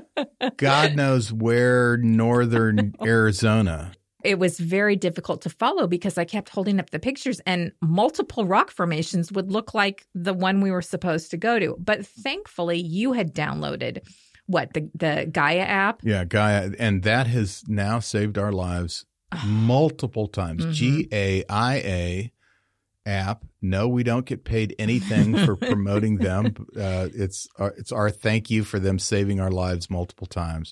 God knows where, northern Arizona. It was very difficult to follow because I kept holding up the pictures and multiple rock formations would look like the one we were supposed to go to. But thankfully, you had downloaded what, the, the Gaia app? Yeah, Gaia. And that has now saved our lives multiple times. Mm-hmm. G A I A app. No, we don't get paid anything for promoting them. Uh, it's our, it's our thank you for them saving our lives multiple times.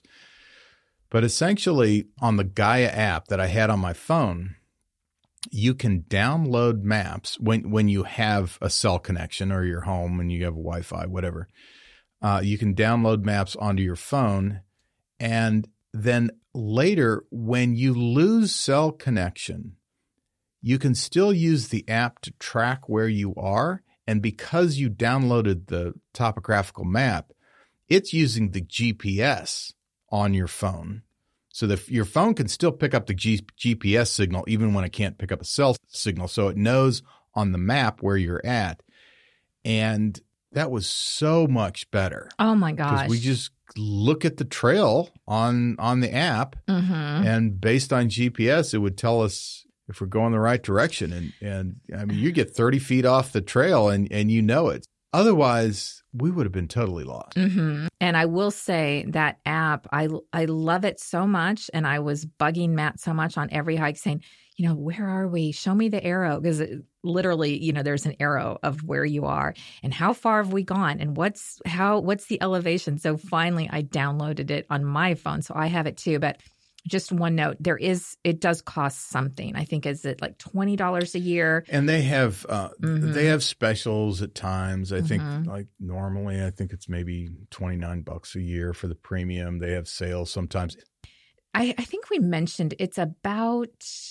But essentially, on the Gaia app that I had on my phone, you can download maps when, when you have a cell connection or your home and you have Wi-Fi, whatever. Uh, you can download maps onto your phone. And then later, when you lose cell connection, you can still use the app to track where you are. And because you downloaded the topographical map, it's using the G P S on your phone. So that your phone can still pick up the G- GPS signal even when it can't pick up a cell signal. So it knows on the map where you're at. And that was so much better. Oh, my Because gosh. we just look at the trail on on the app, Mm-hmm. and based on G P S, it would tell us if we're going the right direction. And and I mean, you get thirty feet off the trail, and and you know it. Otherwise, we would have been totally lost. Mm-hmm. And I will say that app, I I love it so much. And I was bugging Matt so much on every hike saying, you know, where are we? Show me the arrow. Because literally, you know, there's an arrow of where you are and how far have we gone and what's how what's the elevation. So finally, I downloaded it on my phone. So I have it too. But just one note, there is, it does cost something. I think, is it like twenty dollars a year? And they have uh, Mm-hmm. they have specials at times. I think Mhm. like normally, I think it's maybe twenty-nine bucks a year for the premium. They have sales sometimes. I, I think we mentioned it's about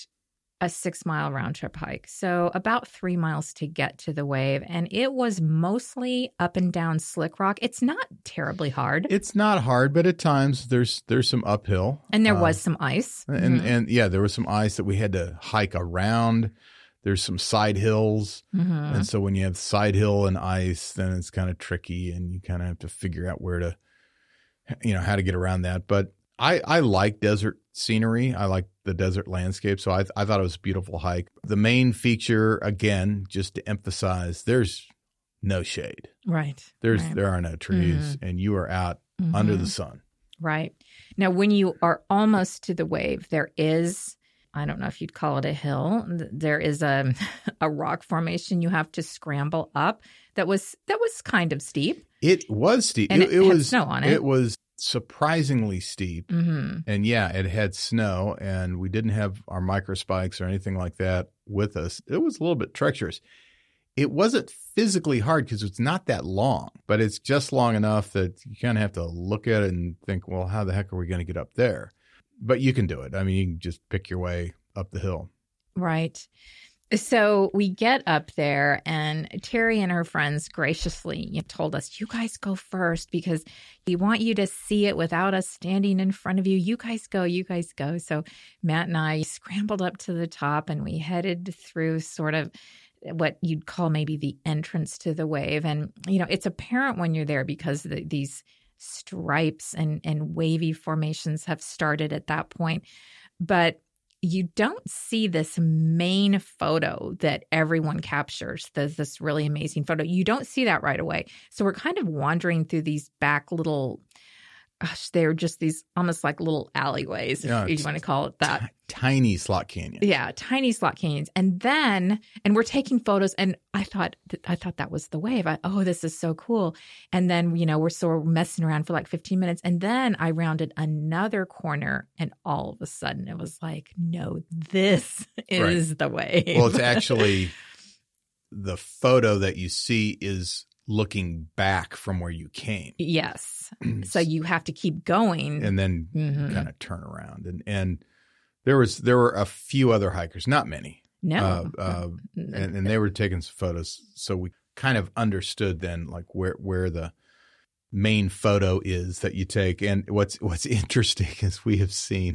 a six mile round trip hike. So about three miles to get to the wave. And it was mostly up and down slick rock. It's not terribly hard. It's not hard, but at times there's there's some uphill. And there Uh, was some ice. And Mhm. and yeah, there was some ice that we had to hike around. There's some side hills. Mhm. And so when you have side hill and ice, then it's kind of tricky and you kind of have to figure out where to, you know, how to get around that. But I, I like desert scenery. I like the desert landscape. So I, I thought it was a beautiful hike. The main feature, again, just to emphasize, there's no shade. Right. There's right. There are no trees and you are out Mhm. under the sun. Right. Now, when you are almost to the wave, there is, I don't know if you'd call it a hill. There is a a rock formation you have to scramble up that was that was kind of steep. It was steep. And it, it it had was snow on it. It was surprisingly steep. Mm-hmm. And yeah, it had snow and we didn't have our micro spikes or anything like that with us. It was a little bit treacherous. It wasn't physically hard because it's not that long, but it's just long enough that you kind of have to look at it and think, well, how the heck are we going to get up there? But you can do it. I mean, you can just pick your way up the hill. Right. So we get up there and Terry and her friends graciously told us, you guys go first because we want you to see it without us standing in front of you. You guys go, you guys go. So Matt and I scrambled up to the top and we headed through sort of what you'd call maybe the entrance to the wave. And, you know, it's apparent when you're there because the, these stripes and, and wavy formations have started at that point. But you don't see this main photo that everyone captures, There's this really amazing photo. You don't see that right away. So we're kind of wandering through these back little, gosh, they're just these almost like little alleyways, Yeah, if you it's want to call it that. T- tiny slot canyon. Yeah, tiny slot canyons. And then, and we're taking photos, and I thought, I thought that was the wave. I, oh, this is so cool. And then, you know, we're sort of messing around for like fifteen minutes. And then I rounded another corner, and all of a sudden it was like, no, this is right. the wave. Well, it's actually the photo that you see is looking back from where you came. Yes. So you have to keep going. And then mm-hmm. kind of turn around. And and there was there were a few other hikers, not many. No. Uh, uh, and, and they were taking some photos. So we kind of understood then like where where the main photo is that you take. And what's what's interesting is we have seen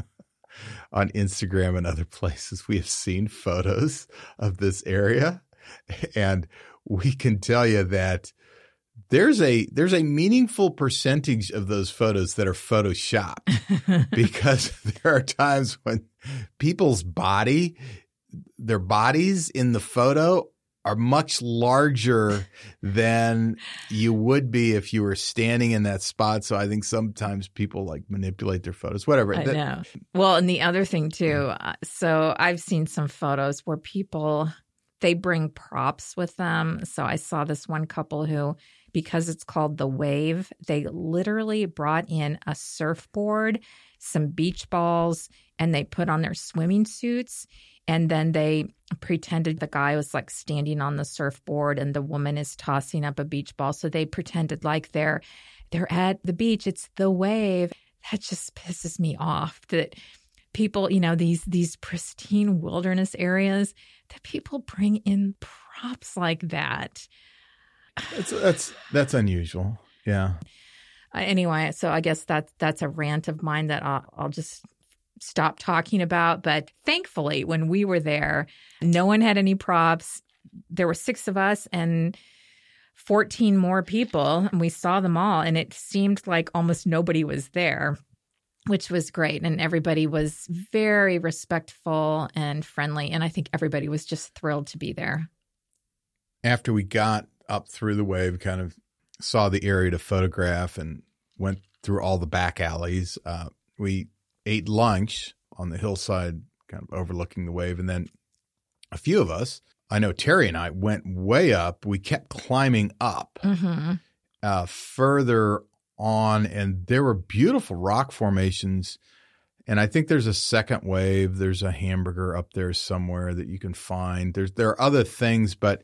on Instagram and other places, we have seen photos of this area. And we can tell you that there's a there's a meaningful percentage of those photos that are photoshopped because there are times when people's body, their bodies in the photo are much larger than you would be if you were standing in that spot. So I think sometimes people like manipulate their photos, whatever. I that, know. Well, and the other thing too, uh, so I've seen some photos where people, they bring props with them. So I saw this one couple who, because it's called The Wave, they literally brought in a surfboard, some beach balls, and they put on their swimming suits. And then they pretended the guy was like standing on the surfboard and the woman is tossing up a beach ball. So they pretended like they're they're at the beach. It's the wave. That just pisses me off that people, you know, these these pristine wilderness areas, that people bring in props like that. That's that's that's unusual. Yeah. Uh, anyway, so I guess that that's a rant of mine that I'll, I'll just stop talking about. But thankfully, when we were there, no one had any props. There were six of us, and fourteen more people, and we saw them all, and it seemed like almost nobody was there, which was great. And everybody was very respectful and friendly, and I think everybody was just thrilled to be there. After we got up through the wave, kind of saw the area to photograph and went through all the back alleys, uh, we ate lunch on the hillside, kind of overlooking the wave. And then a few of us, I know Terry and I, went way up. We kept climbing up Mm-hmm. uh, further on, and there were beautiful rock formations. And I think there's a second wave. There's a hamburger up there somewhere that you can find. There's there are other things, but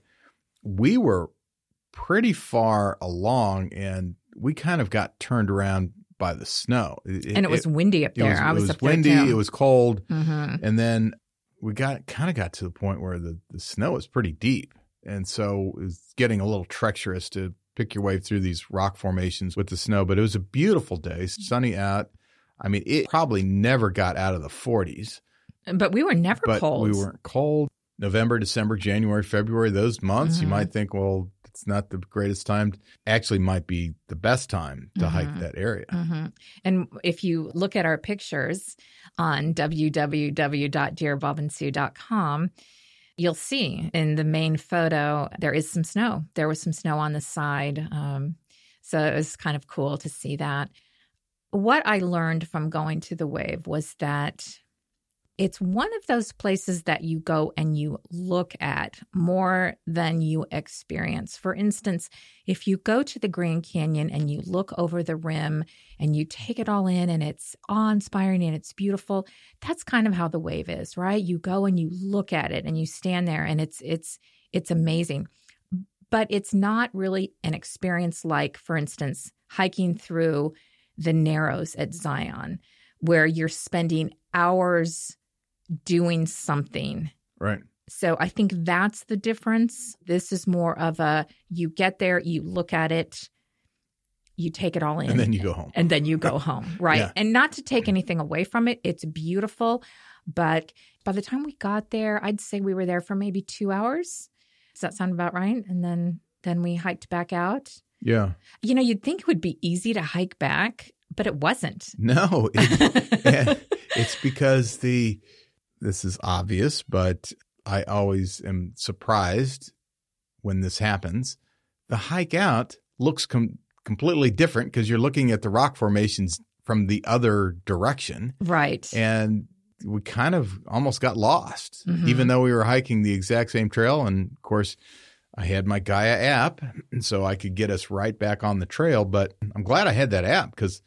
we were pretty far along, and we kind of got turned around by the snow. It, And it was it, windy up there. It was, I was, it was up windy. there too. It was cold. Mm-hmm. And then we got kind of got to the point where the, the snow was pretty deep. And so it was getting a little treacherous to pick your way through these rock formations with the snow. But it was a beautiful day, sunny out. I mean, it probably never got out of the forties. But we were never But cold. we weren't cold. November, December, January, February, those months, Mm-hmm. you might think, well, it's not the greatest time. Actually might be the best time to Mm-hmm. hike that area. Mm-hmm. And if you look at our pictures on w w w dot dear bob and sue dot com, you'll see in the main photo there is some snow. There was some snow on the side. Um, so it was kind of cool to see that. What I learned from going to the wave was that it's one of those places that you go and you look at more than you experience. For instance, if you go to the Grand Canyon and you look over the rim and you take it all in and it's awe-inspiring and it's beautiful, that's kind of how the wave is, right? You go and you look at it and you stand there and it's it's it's amazing. But it's not really an experience like, for instance, hiking through the Narrows at Zion, where you're spending hours doing something. Right. So I think that's the difference. This is more of a, you get there, you look at it, you take it all in. And then you go home. And then you go home, right? Yeah. And not to take anything away from it. It's beautiful. But by the time we got there, I'd say we were there for maybe two hours. Does that sound about right? And then then we hiked back out. Yeah. You know, you'd think it would be easy to hike back, but it wasn't. No, it, it's because the, this is obvious, but I always am surprised when this happens. The hike out looks com- completely different because you're looking at the rock formations from the other direction. Right. And we kind of almost got lost, Mhm. even though we were hiking the exact same trail. And of course, I had my Gaia app, and so I could get us right back on the trail. But I'm glad I had that app because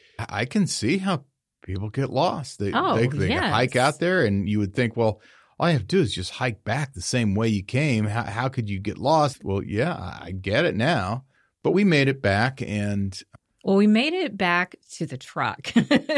I can see how people get lost. They, Oh, they, they yes. hike out there, and you would think, well, all you have to do is just hike back the same way you came. How, how could you get lost? Well, yeah, I get it now. But we made it back, and Well, we made it back to the truck.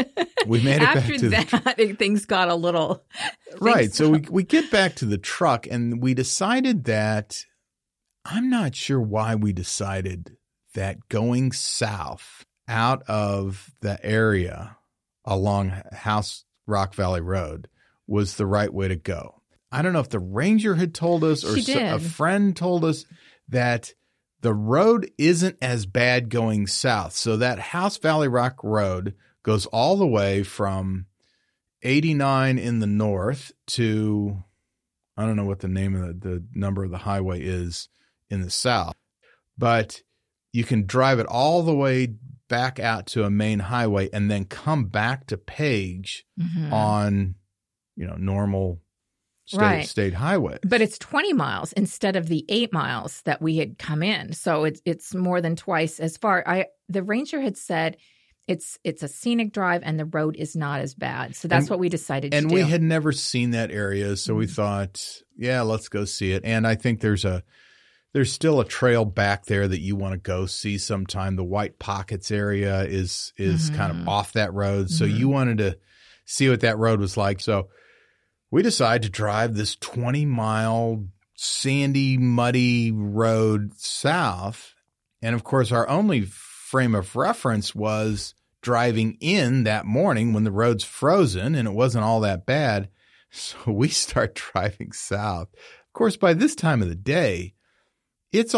We made it back After to the that, things got a little right. things- So we we get back to the truck, and we decided that I'm not sure why we decided that going south out of the area along House Rock Valley Road was the right way to go. I don't know if the ranger had told us or She so- a did. friend told us that the road isn't as bad going south. So that House Valley Rock Road goes all the way from eighty-nine in the north to, I don't know what the name of the, the number of the highway is in the south, but you can drive it all the way back out to a main highway and then come back to Page Mhm. on, you know, normal state, Right. state highway. But it's twenty miles instead of the eight miles that we had come in. So it's it's more than twice as far. I the ranger had said it's it's a scenic drive and the road is not as bad. So that's And- what we decided And to we do. had never seen that area, so we Mhm. thought, yeah, let's go see it. And I think there's a there's still a trail back there that you want to go see sometime. The White Pockets area is is Mhm. kind of off that road, so Mhm. you wanted to see what that road was like. So we decided to drive this twenty mile sandy, muddy road south. And of course, our only frame of reference was driving in that morning when the road's frozen and it wasn't all that bad. So we start driving south. Of course, by this time of the day, it's all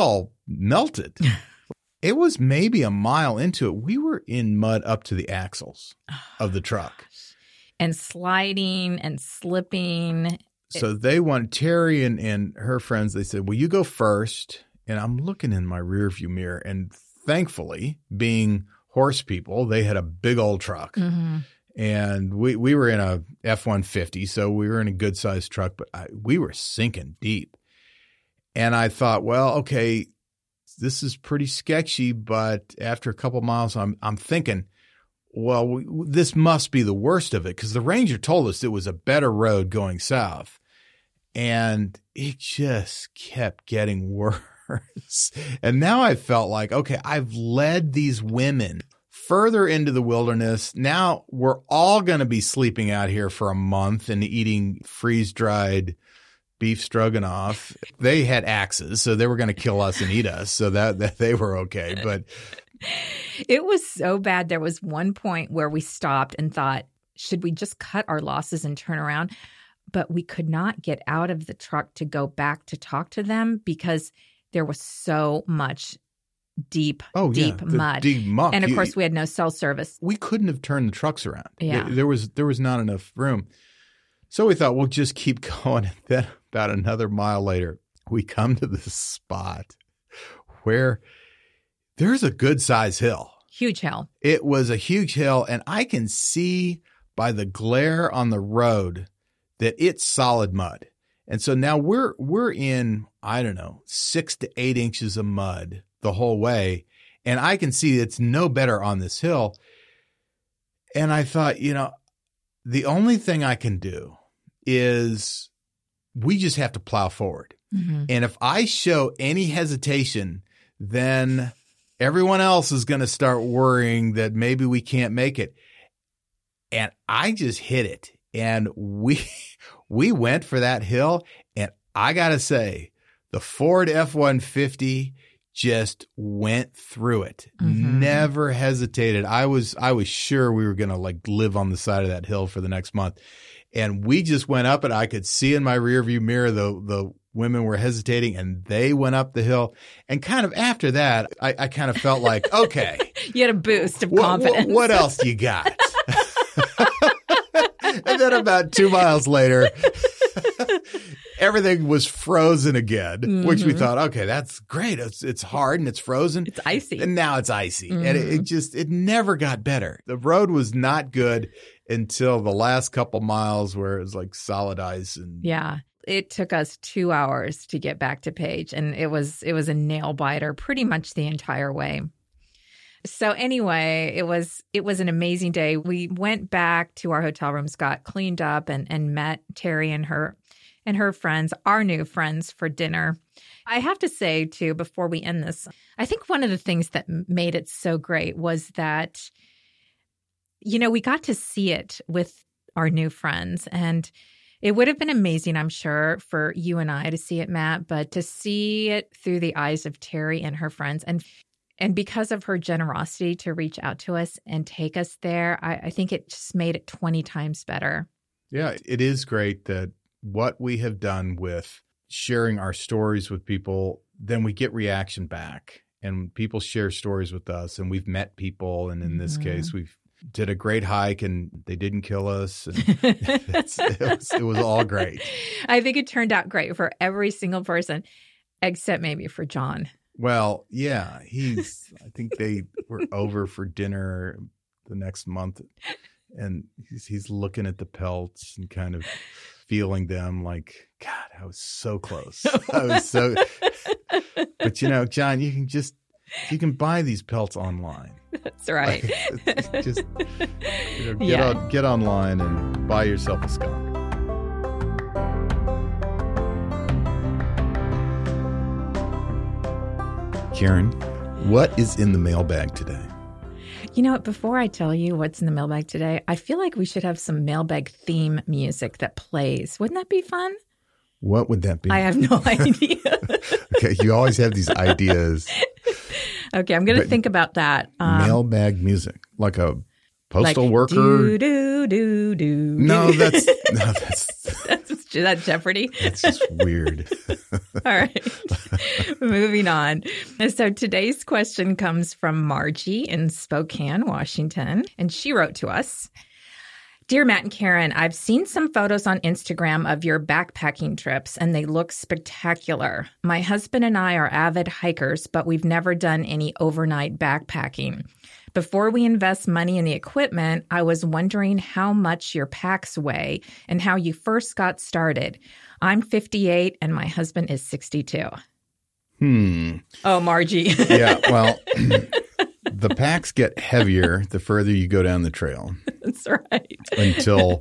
melted. It was maybe a mile into it. We were in mud up to the axles of the truck. And sliding and slipping. So they wanted Terry and, and her friends. They said, well, you go first. And I'm looking in my rearview mirror. And thankfully, being horse people, they had a big old truck. Mm-hmm. And we, we were in a F one fifty. So we were in a good sized truck, but I, we were sinking deep. And I thought, well, okay, this is pretty sketchy. But after a couple miles, I'm I'm thinking, well, we, this must be the worst of it, because the ranger told us it was a better road going south. And it just kept getting worse. And now I felt like, okay, I've led these women further into the wilderness. Now we're all going to be sleeping out here for a month and eating freeze-dried beef stroganoff. They had axes, so they were going to kill us and eat us. So that, that they were okay. But it was so bad. There was one point where we stopped and thought, should we just cut our losses and turn around? But we could not get out of the truck to go back to talk to them because there was so much deep, oh, deep yeah, mud. Deep muck. And of course, we had no cell service. We couldn't have turned the trucks around. Yeah. There was there was not enough room. So we thought we'll just keep going. And then about another mile later, we come to this spot where there's a good size hill. Huge hill. It was a huge hill, and I can see by the glare on the road that it's solid mud. And so now we're we're in, I don't know, six to eight inches of mud the whole way. And I can see it's no better on this hill. And I thought, you know, the only thing I can do is we just have to plow forward. Mm-hmm. And if I show any hesitation, then everyone else is going to start worrying that maybe we can't make it. And I just hit it. And we we went for that hill. And I got to say, the Ford F one fifty just went through it. Mm-hmm. Never hesitated. I was I was sure we were going to like live on the side of that hill for the next month. And we just went up, and I could see in my rearview mirror the the women were hesitating, and they went up the hill. And kind of after that, I, I kind of felt like, okay. You had a boost of what, confidence. What, what else do you got? And then about two miles later, everything was frozen again, mm-hmm. which we thought, okay, that's great. It's it's hard and it's frozen. It's icy. And now it's icy. Mm-hmm. And it, it just, it never got better. The road was not good until the last couple miles where it was like solid ice. And yeah. It took us two hours to get back to Page, and it was it was a nail biter pretty much the entire way. So anyway, it was it was an amazing day. We went back to our hotel rooms, got cleaned up, and and met Terry and her and her friends, our new friends, for dinner. I have to say, too, before we end this, I think one of the things that made it so great was that, you know, we got to see it with our new friends. And it would have been amazing, I'm sure, for you and I to see it, Matt, but to see it through the eyes of Terry and her friends. And and because of her generosity to reach out to us and take us there, I, I think it just made it twenty times better. Yeah, it is great that what we have done with sharing our stories with people, then we get reaction back. And people share stories with us, and we've met people. And in this mm-hmm. case, we've did a great hike, and they didn't kill us. And it's, it, was, it was all great. I think it turned out great for every single person, except maybe for John. Well, yeah, he's, I think they were over for dinner the next month, and he's, he's looking at the pelts and kind of feeling them like, God, I was so close. I was so, but you know, John, you can just, you can buy these pelts online. That's right. Like, just you know, get, yeah. on, get online and buy yourself a skunk. Karen, what is in the mailbag today? You know, before I tell you what's in the mailbag today, I feel like we should have some mailbag theme music that plays. Wouldn't that be fun? What would that be? I have no idea. Okay, you always have these ideas. Okay, I'm going to think about that. Um, mailbag music, like a postal like, worker. Do, do, do, do. No, that's no, that's that's that Jeopardy. That's just weird. All right. Moving on. So today's question comes from Margie in Spokane, Washington, and she wrote to us. Dear Matt and Karen, I've seen some photos on Instagram of your backpacking trips, and they look spectacular. My husband and I are avid hikers, but we've never done any overnight backpacking. Before we invest money in the equipment, I was wondering how much your packs weigh and how you first got started. I'm fifty-eight and my husband is sixty-two. Hmm. Oh, Margie. Yeah, well, the packs get heavier the further you go down the trail. That's right. Until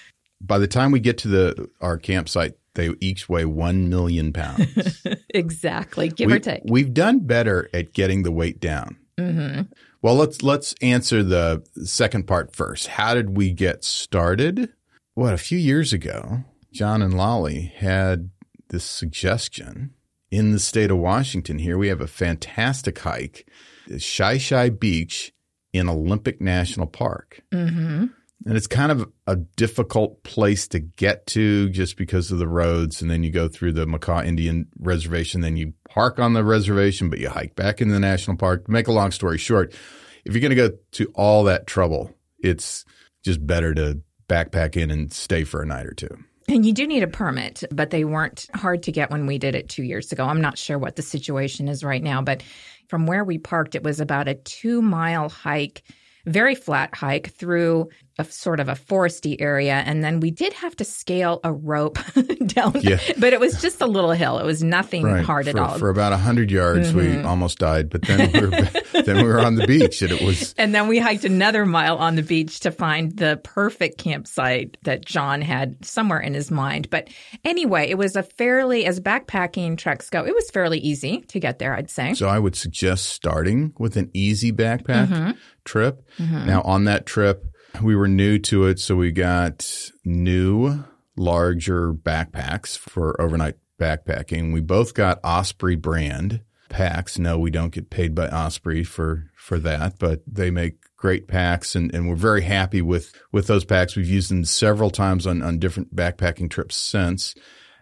by the time we get to the our campsite, they each weigh one million pounds. Exactly, give we, or take. We've done better at getting the weight down. Mm-hmm. Well, let's let's answer the second part first. How did we get started? What, a few years ago, John and Lolly had this suggestion. In the state of Washington here, we have a fantastic hike, Shai-Shai Beach in Olympic National Park. Mm-hmm. And it's kind of a difficult place to get to just because of the roads. And then you go through the Makah Indian Reservation, then you park on the reservation, but you hike back into the national park. To make a long story short, if you're going to go to all that trouble, it's just better to backpack in and stay for a night or two. And you do need a permit, but they weren't hard to get when we did it two years ago. I'm not sure what the situation is right now, but from where we parked, it was about a two-mile hike, very flat hike through a sort of a foresty area. And then we did have to scale a rope down, yeah. but it was just a little hill. It was nothing right. hard for, at all. For about one hundred yards, mm-hmm. we almost died, but then we, were, then we were on the beach. And it was. And then we hiked another mile on the beach to find the perfect campsite that John had somewhere in his mind. But anyway, it was a fairly, as backpacking treks go, it was fairly easy to get there, I'd say. So I would suggest starting with an easy backpack mm-hmm. trip. Mm-hmm. Now, on that trip, we were new to it, so we got new, larger backpacks for overnight backpacking. We both got Osprey brand packs. No, we don't get paid by Osprey for, for that, but they make great packs, and, and we're very happy with, with those packs. We've used them several times on, on different backpacking trips since.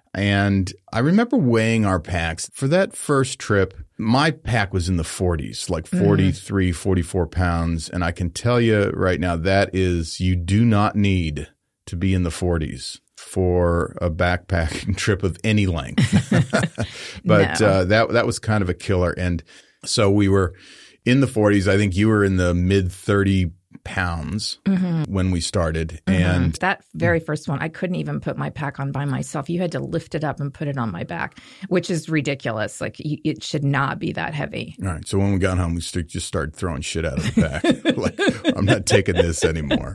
And I remember weighing our packs. For that first trip, my pack was in the forties, like forty-three, mm. forty-four pounds. And I can tell you right now, that is, you do not need to be in the forties for a backpacking trip of any length. But no. uh, that that was kind of a killer. And so we were in the forties. I think you were in the mid thirty pounds mm-hmm. when we started. Mm-hmm. And that very first one, I couldn't even put my pack on by myself. You had to lift it up and put it on my back, which is ridiculous. Like, it should not be that heavy. All right. So when we got home, we just started throwing shit out of the pack. Like, I'm not taking this anymore.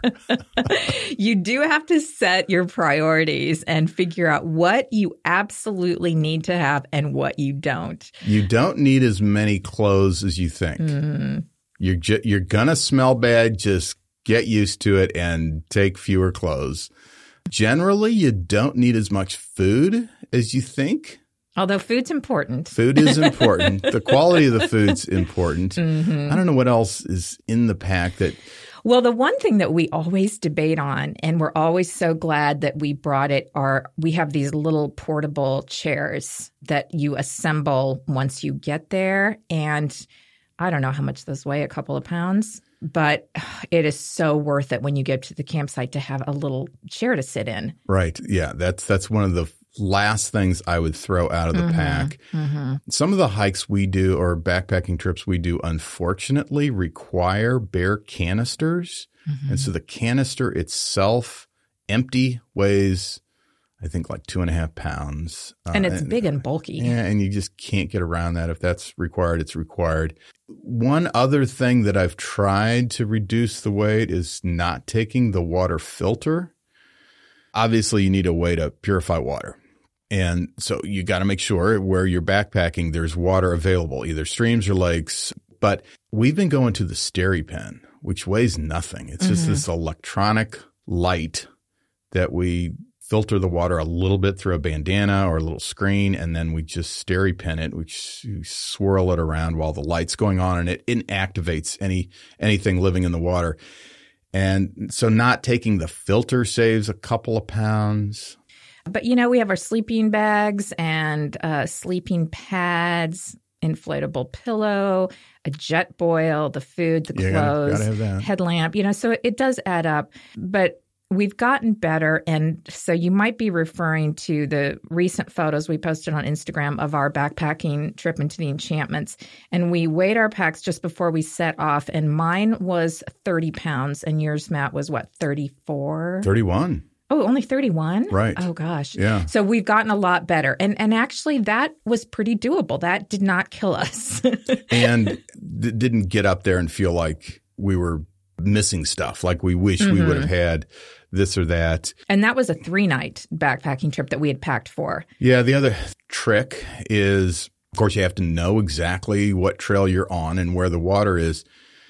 You do have to set your priorities and figure out what you absolutely need to have and what you don't. You don't need as many clothes as you think. Mm-hmm. You're ju- you're gonna smell bad. Just get used to it and take fewer clothes. Generally, you don't need as much food as you think. Although food's important. Food is important. The quality of the food's important. Mm-hmm. I don't know what else is in the pack that. Well, the one thing that we always debate on, and we're always so glad that we brought it, are we have these little portable chairs that you assemble once you get there. And I don't know how much those weigh, a couple of pounds, but it is so worth it when you get to the campsite to have a little chair to sit in. Right. Yeah. That's that's one of the last things I would throw out of the mm-hmm. pack. Mm-hmm. Some of the hikes we do or backpacking trips we do, unfortunately, require bare canisters. Mm-hmm. And so the canister itself, empty, weighs, I think, like two and a half pounds. And it's uh, and, big and bulky. Yeah, and you just can't get around that. If that's required, it's required. One other thing that I've tried to reduce the weight is not taking the water filter. Obviously, you need a way to purify water. And so you got to make sure where you're backpacking, there's water available, either streams or lakes. But we've been going to the SteriPen, which weighs nothing. It's mm-hmm. just this electronic light that we filter the water a little bit through a bandana or a little screen, and then we just SteriPen it, which we swirl it around while the light's going on, and it inactivates any anything living in the water. And so not taking the filter saves a couple of pounds. But, you know, we have our sleeping bags and uh, sleeping pads, inflatable pillow, a jet boil, the food, the Yeah, clothes, gotta, gotta have that. headlamp, you know, so it does add up. But we've gotten better. And so you might be referring to the recent photos we posted on Instagram of our backpacking trip into the Enchantments. And we weighed our packs just before we set off. And mine was thirty pounds. And yours, Matt, was what, thirty-four? thirty-one. Oh, only thirty-one? Right. Oh, gosh. Yeah. So we've gotten a lot better. And and actually, that was pretty doable. That did not kill us. And d- didn't get up there and feel like we were missing stuff, like we wish mm-hmm. we would have had this or that. And that was a three-night backpacking trip that we had packed for. Yeah. The other trick is, of course, you have to know exactly what trail you're on and where the water is,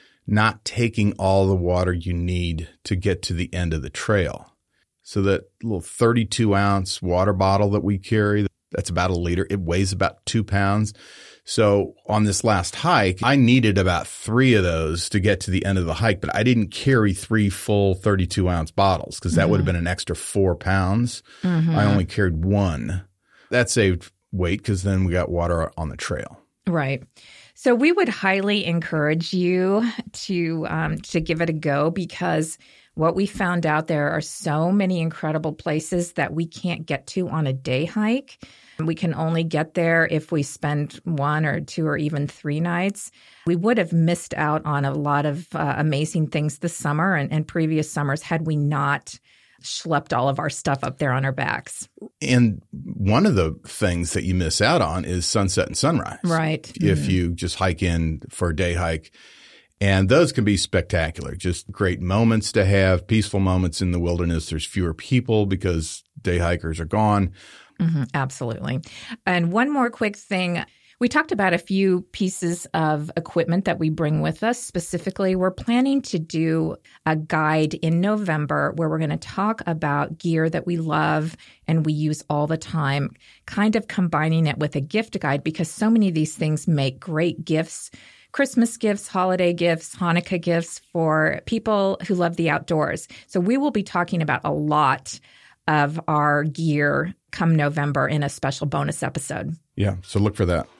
not taking all the water you need to get to the end of the trail. So that little thirty-two ounce water bottle that we carry, that's about a liter. It weighs about two pounds. So on this last hike, I needed about three of those to get to the end of the hike, but I didn't carry three full thirty-two ounce bottles because that mm-hmm. would have been an extra four pounds. Mm-hmm. I only carried one. That saved weight because then we got water on the trail. Right. So we would highly encourage you to um, to give it a go because what we found out, there are so many incredible places that we can't get to on a day hike. We can only get there if we spend one or two or even three nights. We would have missed out on a lot of uh, amazing things this summer and, and previous summers had we not schlepped all of our stuff up there on our backs. And one of the things that you miss out on is sunset and sunrise. Right. If mm-hmm. you just hike in for a day hike. And those can be spectacular, just great moments to have, peaceful moments in the wilderness. There's fewer people because day hikers are gone. Mm-hmm, absolutely. And one more quick thing. We talked about a few pieces of equipment that we bring with us. Specifically, we're planning to do a guide in November where we're going to talk about gear that we love and we use all the time, kind of combining it with a gift guide because so many of these things make great gifts. Christmas gifts, holiday gifts, Hanukkah gifts for people who love the outdoors. So we will be talking about a lot of our gear come November in a special bonus episode. Yeah, so look for that.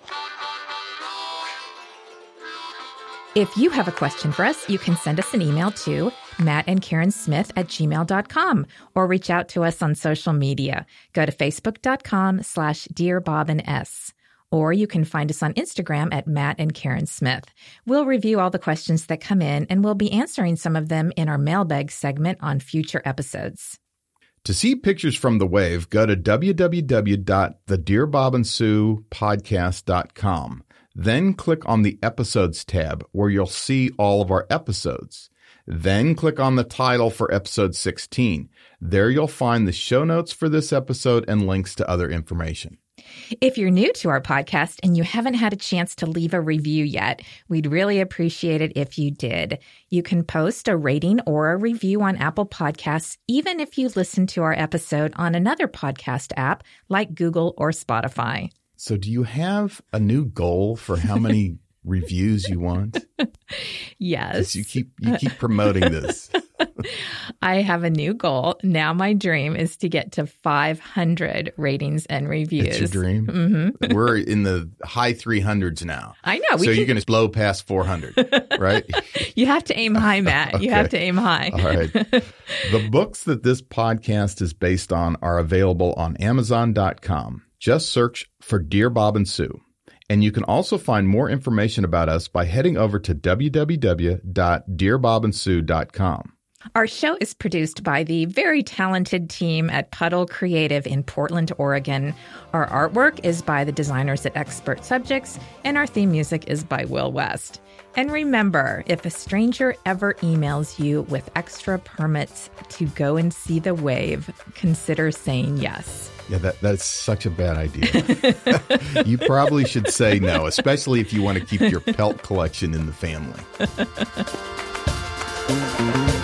If you have a question for us, you can send us an email to Matt and Karen Smith at gmail dot com or reach out to us on social media. Go to facebook.com slash Dear Bob and S. Or you can find us on Instagram at Matt and Karen Smith. We'll review all the questions that come in, and we'll be answering some of them in our mailbag segment on future episodes. To see pictures from the wave, go to w w w dot the dear bob and sue podcast dot com. Then click on the Episodes tab, where you'll see all of our episodes. Then click on the title for episode sixteen. There you'll find the show notes for this episode and links to other information. If you're new to our podcast and you haven't had a chance to leave a review yet, we'd really appreciate it if you did. You can post a rating or a review on Apple Podcasts, even if you listen to our episode on another podcast app like Google or Spotify. So do you have a new goal for how many reviews you want? Yes. You keep you keep promoting this. I have a new goal. Now my dream is to get to five hundred ratings and reviews. It's your dream? Mm-hmm. We're in the high three hundreds now. I know. We so can... you're going to blow past four hundred, right? You have to aim high, Matt. Okay. You have to aim high. All right. The books that this podcast is based on are available on amazon dot com. Just search for Dear Bob and Sue. And you can also find more information about us by heading over to w w w dot dear bob and sue dot com. Our show is produced by the very talented team at Puddle Creative in Portland, Oregon. Our artwork is by the designers at Expert Subjects, and our theme music is by Will West. And remember, if a stranger ever emails you with extra permits to go and see the wave, consider saying yes. Yeah, that that's such a bad idea. You probably should say no, especially if you want to keep your pelt collection in the family.